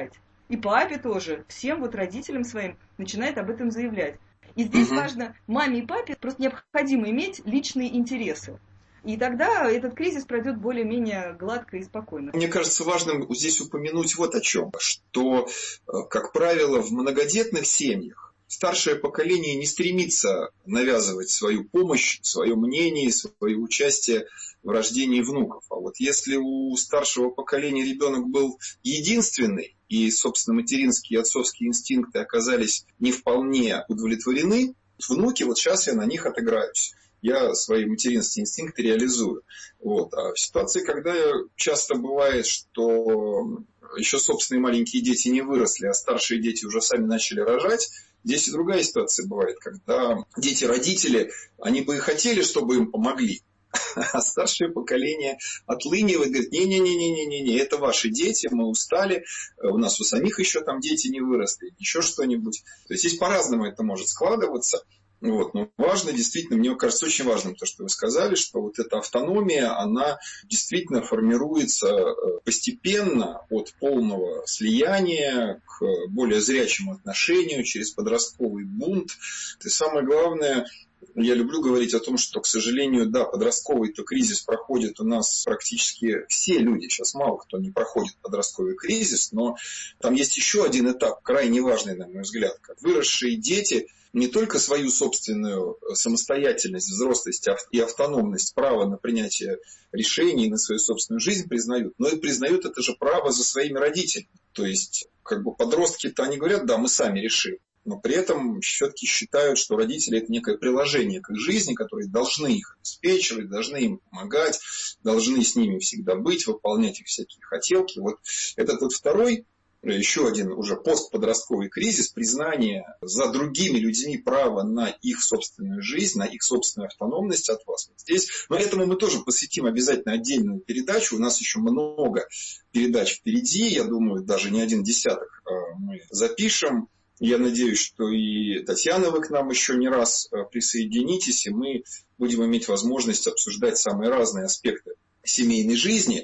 и папе тоже, всем вот родителям своим начинает об этом заявлять. И здесь угу. важно маме и папе просто необходимо иметь личные интересы. И тогда этот кризис пройдет более-менее гладко и спокойно. Мне кажется важным здесь упомянуть вот о чем, что, как правило, в многодетных семьях старшее поколение не стремится навязывать свою помощь, свое мнение, свое участие в рождении внуков. А вот если у старшего поколения ребенок был единственный, и, собственно, материнские и отцовские инстинкты оказались не вполне удовлетворены, внуки, вот сейчас я на них отыграюсь. Я свои материнские инстинкты реализую. Вот. А в ситуации, когда часто бывает, что еще собственные маленькие дети не выросли, а старшие дети уже сами начали рожать, здесь и другая ситуация бывает, когда дети-родители, они бы и хотели, чтобы им помогли, а старшее поколение отлынивает, говорит, не-не-не-не-не-не, это ваши дети, мы устали, у нас у самих еще там дети не выросли, еще что-нибудь. То есть здесь по-разному это может складываться. Вот. Но важно, действительно, мне кажется, очень важным то, что вы сказали, что вот эта автономия, она действительно формируется постепенно от полного слияния к более зрячему отношению через подростковый бунт. И самое главное, я люблю говорить о том, что, к сожалению, да, подростковый-то кризис проходит у нас практически все люди. Сейчас мало кто не проходит подростковый кризис, но там есть еще один этап, крайне важный, на мой взгляд, как выросшие дети не только свою собственную самостоятельность, взрослость и автономность, право на принятие решений, на свою собственную жизнь признают, но и признают это же право за своими родителями. То есть, как бы подростки-то они говорят, да, мы сами решим, но при этом все-таки считают, что родители это некое приложение к их жизни, которые должны их обеспечивать, должны им помогать, должны с ними всегда быть, выполнять их всякие хотелки. Вот этот вот второй, еще один уже постподростковый кризис, признание за другими людьми права на их собственную жизнь, на их собственную автономность от вас. Вот здесь, но этому мы тоже посвятим обязательно отдельную передачу. У нас еще много передач впереди, я думаю, даже не один десяток мы запишем. Я надеюсь, что и, Татьяна, вы к нам еще не раз присоединитесь, и мы будем иметь возможность обсуждать самые разные аспекты семейной жизни.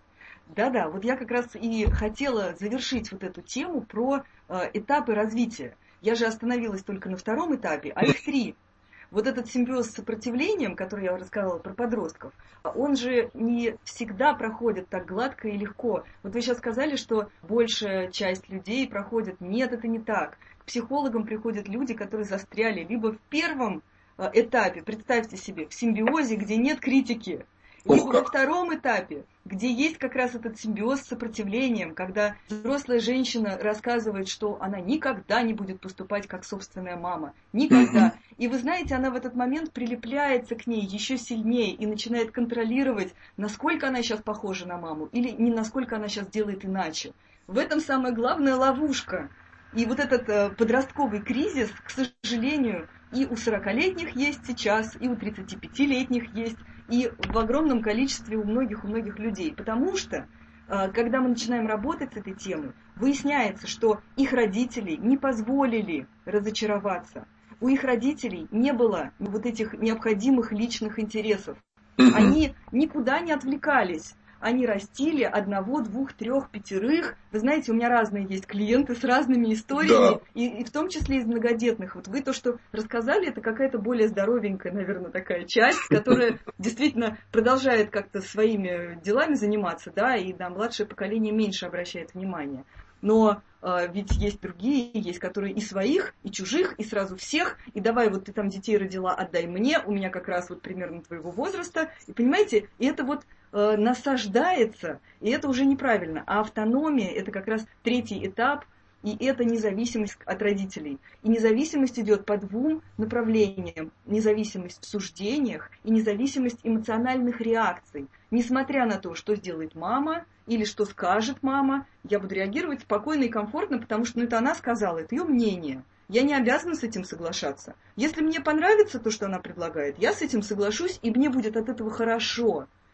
Да-да, вот я как раз и хотела завершить вот эту тему про э, этапы развития. Я же остановилась только на втором этапе, а их три. Вот этот симбиоз с сопротивлением, который я рассказала про подростков, он же не всегда проходит так гладко и легко. Вот вы сейчас сказали, что большая часть людей проходит. Нет, это не так. К психологам приходят люди, которые застряли либо в первом э, этапе, представьте себе, в симбиозе, где нет критики, либо во втором этапе, где есть как раз этот симбиоз с сопротивлением, когда взрослая женщина рассказывает, что она никогда не будет поступать как собственная мама. Никогда. Mm-hmm. И вы знаете, она в этот момент прилепляется к ней еще сильнее и начинает контролировать, насколько она сейчас похожа на маму или не насколько она сейчас делает иначе. В этом самая главная ловушка. И вот этот э, подростковый кризис, к сожалению, и у сорокалетних есть сейчас, и у тридцатипятилетних есть, и в огромном количестве у многих, у многих людей. Потому что, когда мы начинаем работать с этой темой, выясняется, что их родители не позволили разочароваться. У их родителей не было вот этих необходимых личных интересов. Они никуда не отвлекались. Они растили одного, двух, трех, пятерых. Вы знаете, у меня разные есть клиенты с разными историями, да. и, и в том числе из многодетных. Вот вы то, что рассказали, это какая-то более здоровенькая, наверное, такая часть, которая действительно продолжает как-то своими делами заниматься, да, и на младшее поколение меньше обращает внимание. Но э, ведь есть другие, есть, которые и своих, и чужих, и сразу всех, и давай вот ты там детей родила, отдай мне, у меня как раз вот примерно твоего возраста, и понимаете, и это вот э, насаждается, и это уже неправильно, а автономия это как раз третий этап, и это независимость от родителей. И независимость идет по двум направлениям. Независимость в суждениях и независимость эмоциональных реакций. Несмотря на то, что сделает мама или что скажет мама, я буду реагировать спокойно и комфортно, потому что ну, это она сказала, это ее мнение. Я не обязана с этим соглашаться. Если мне понравится то, что она предлагает, я с этим соглашусь, и мне будет от этого хорошо.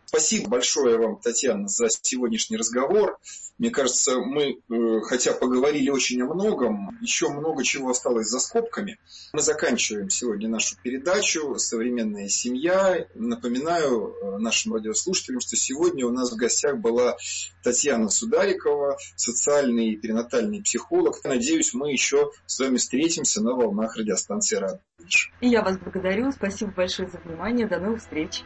Спасибо большое вам, Татьяна, за сегодняшний разговор. Мне кажется, мы, хотя поговорили очень о многом, еще много чего осталось за скобками. Мы заканчиваем сегодня нашу передачу «Современная семья». Напоминаю нашим радиослушателям, что сегодня у нас в гостях была Татьяна Сударикова, социальный и перинатальный психолог. Надеюсь, мы еще с вами встретимся на волнах радиостанции «Радонеж». И я вас благодарю. Спасибо большое за внимание. До новых встреч.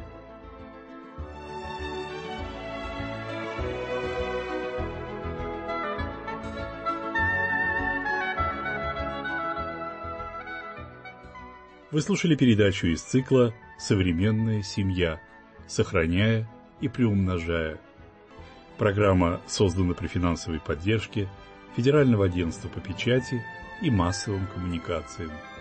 Вы слушали передачу из цикла «Современная семья. Сохраняя и приумножая». Программа создана при финансовой поддержке Федерального агентства по печати и массовым коммуникациям.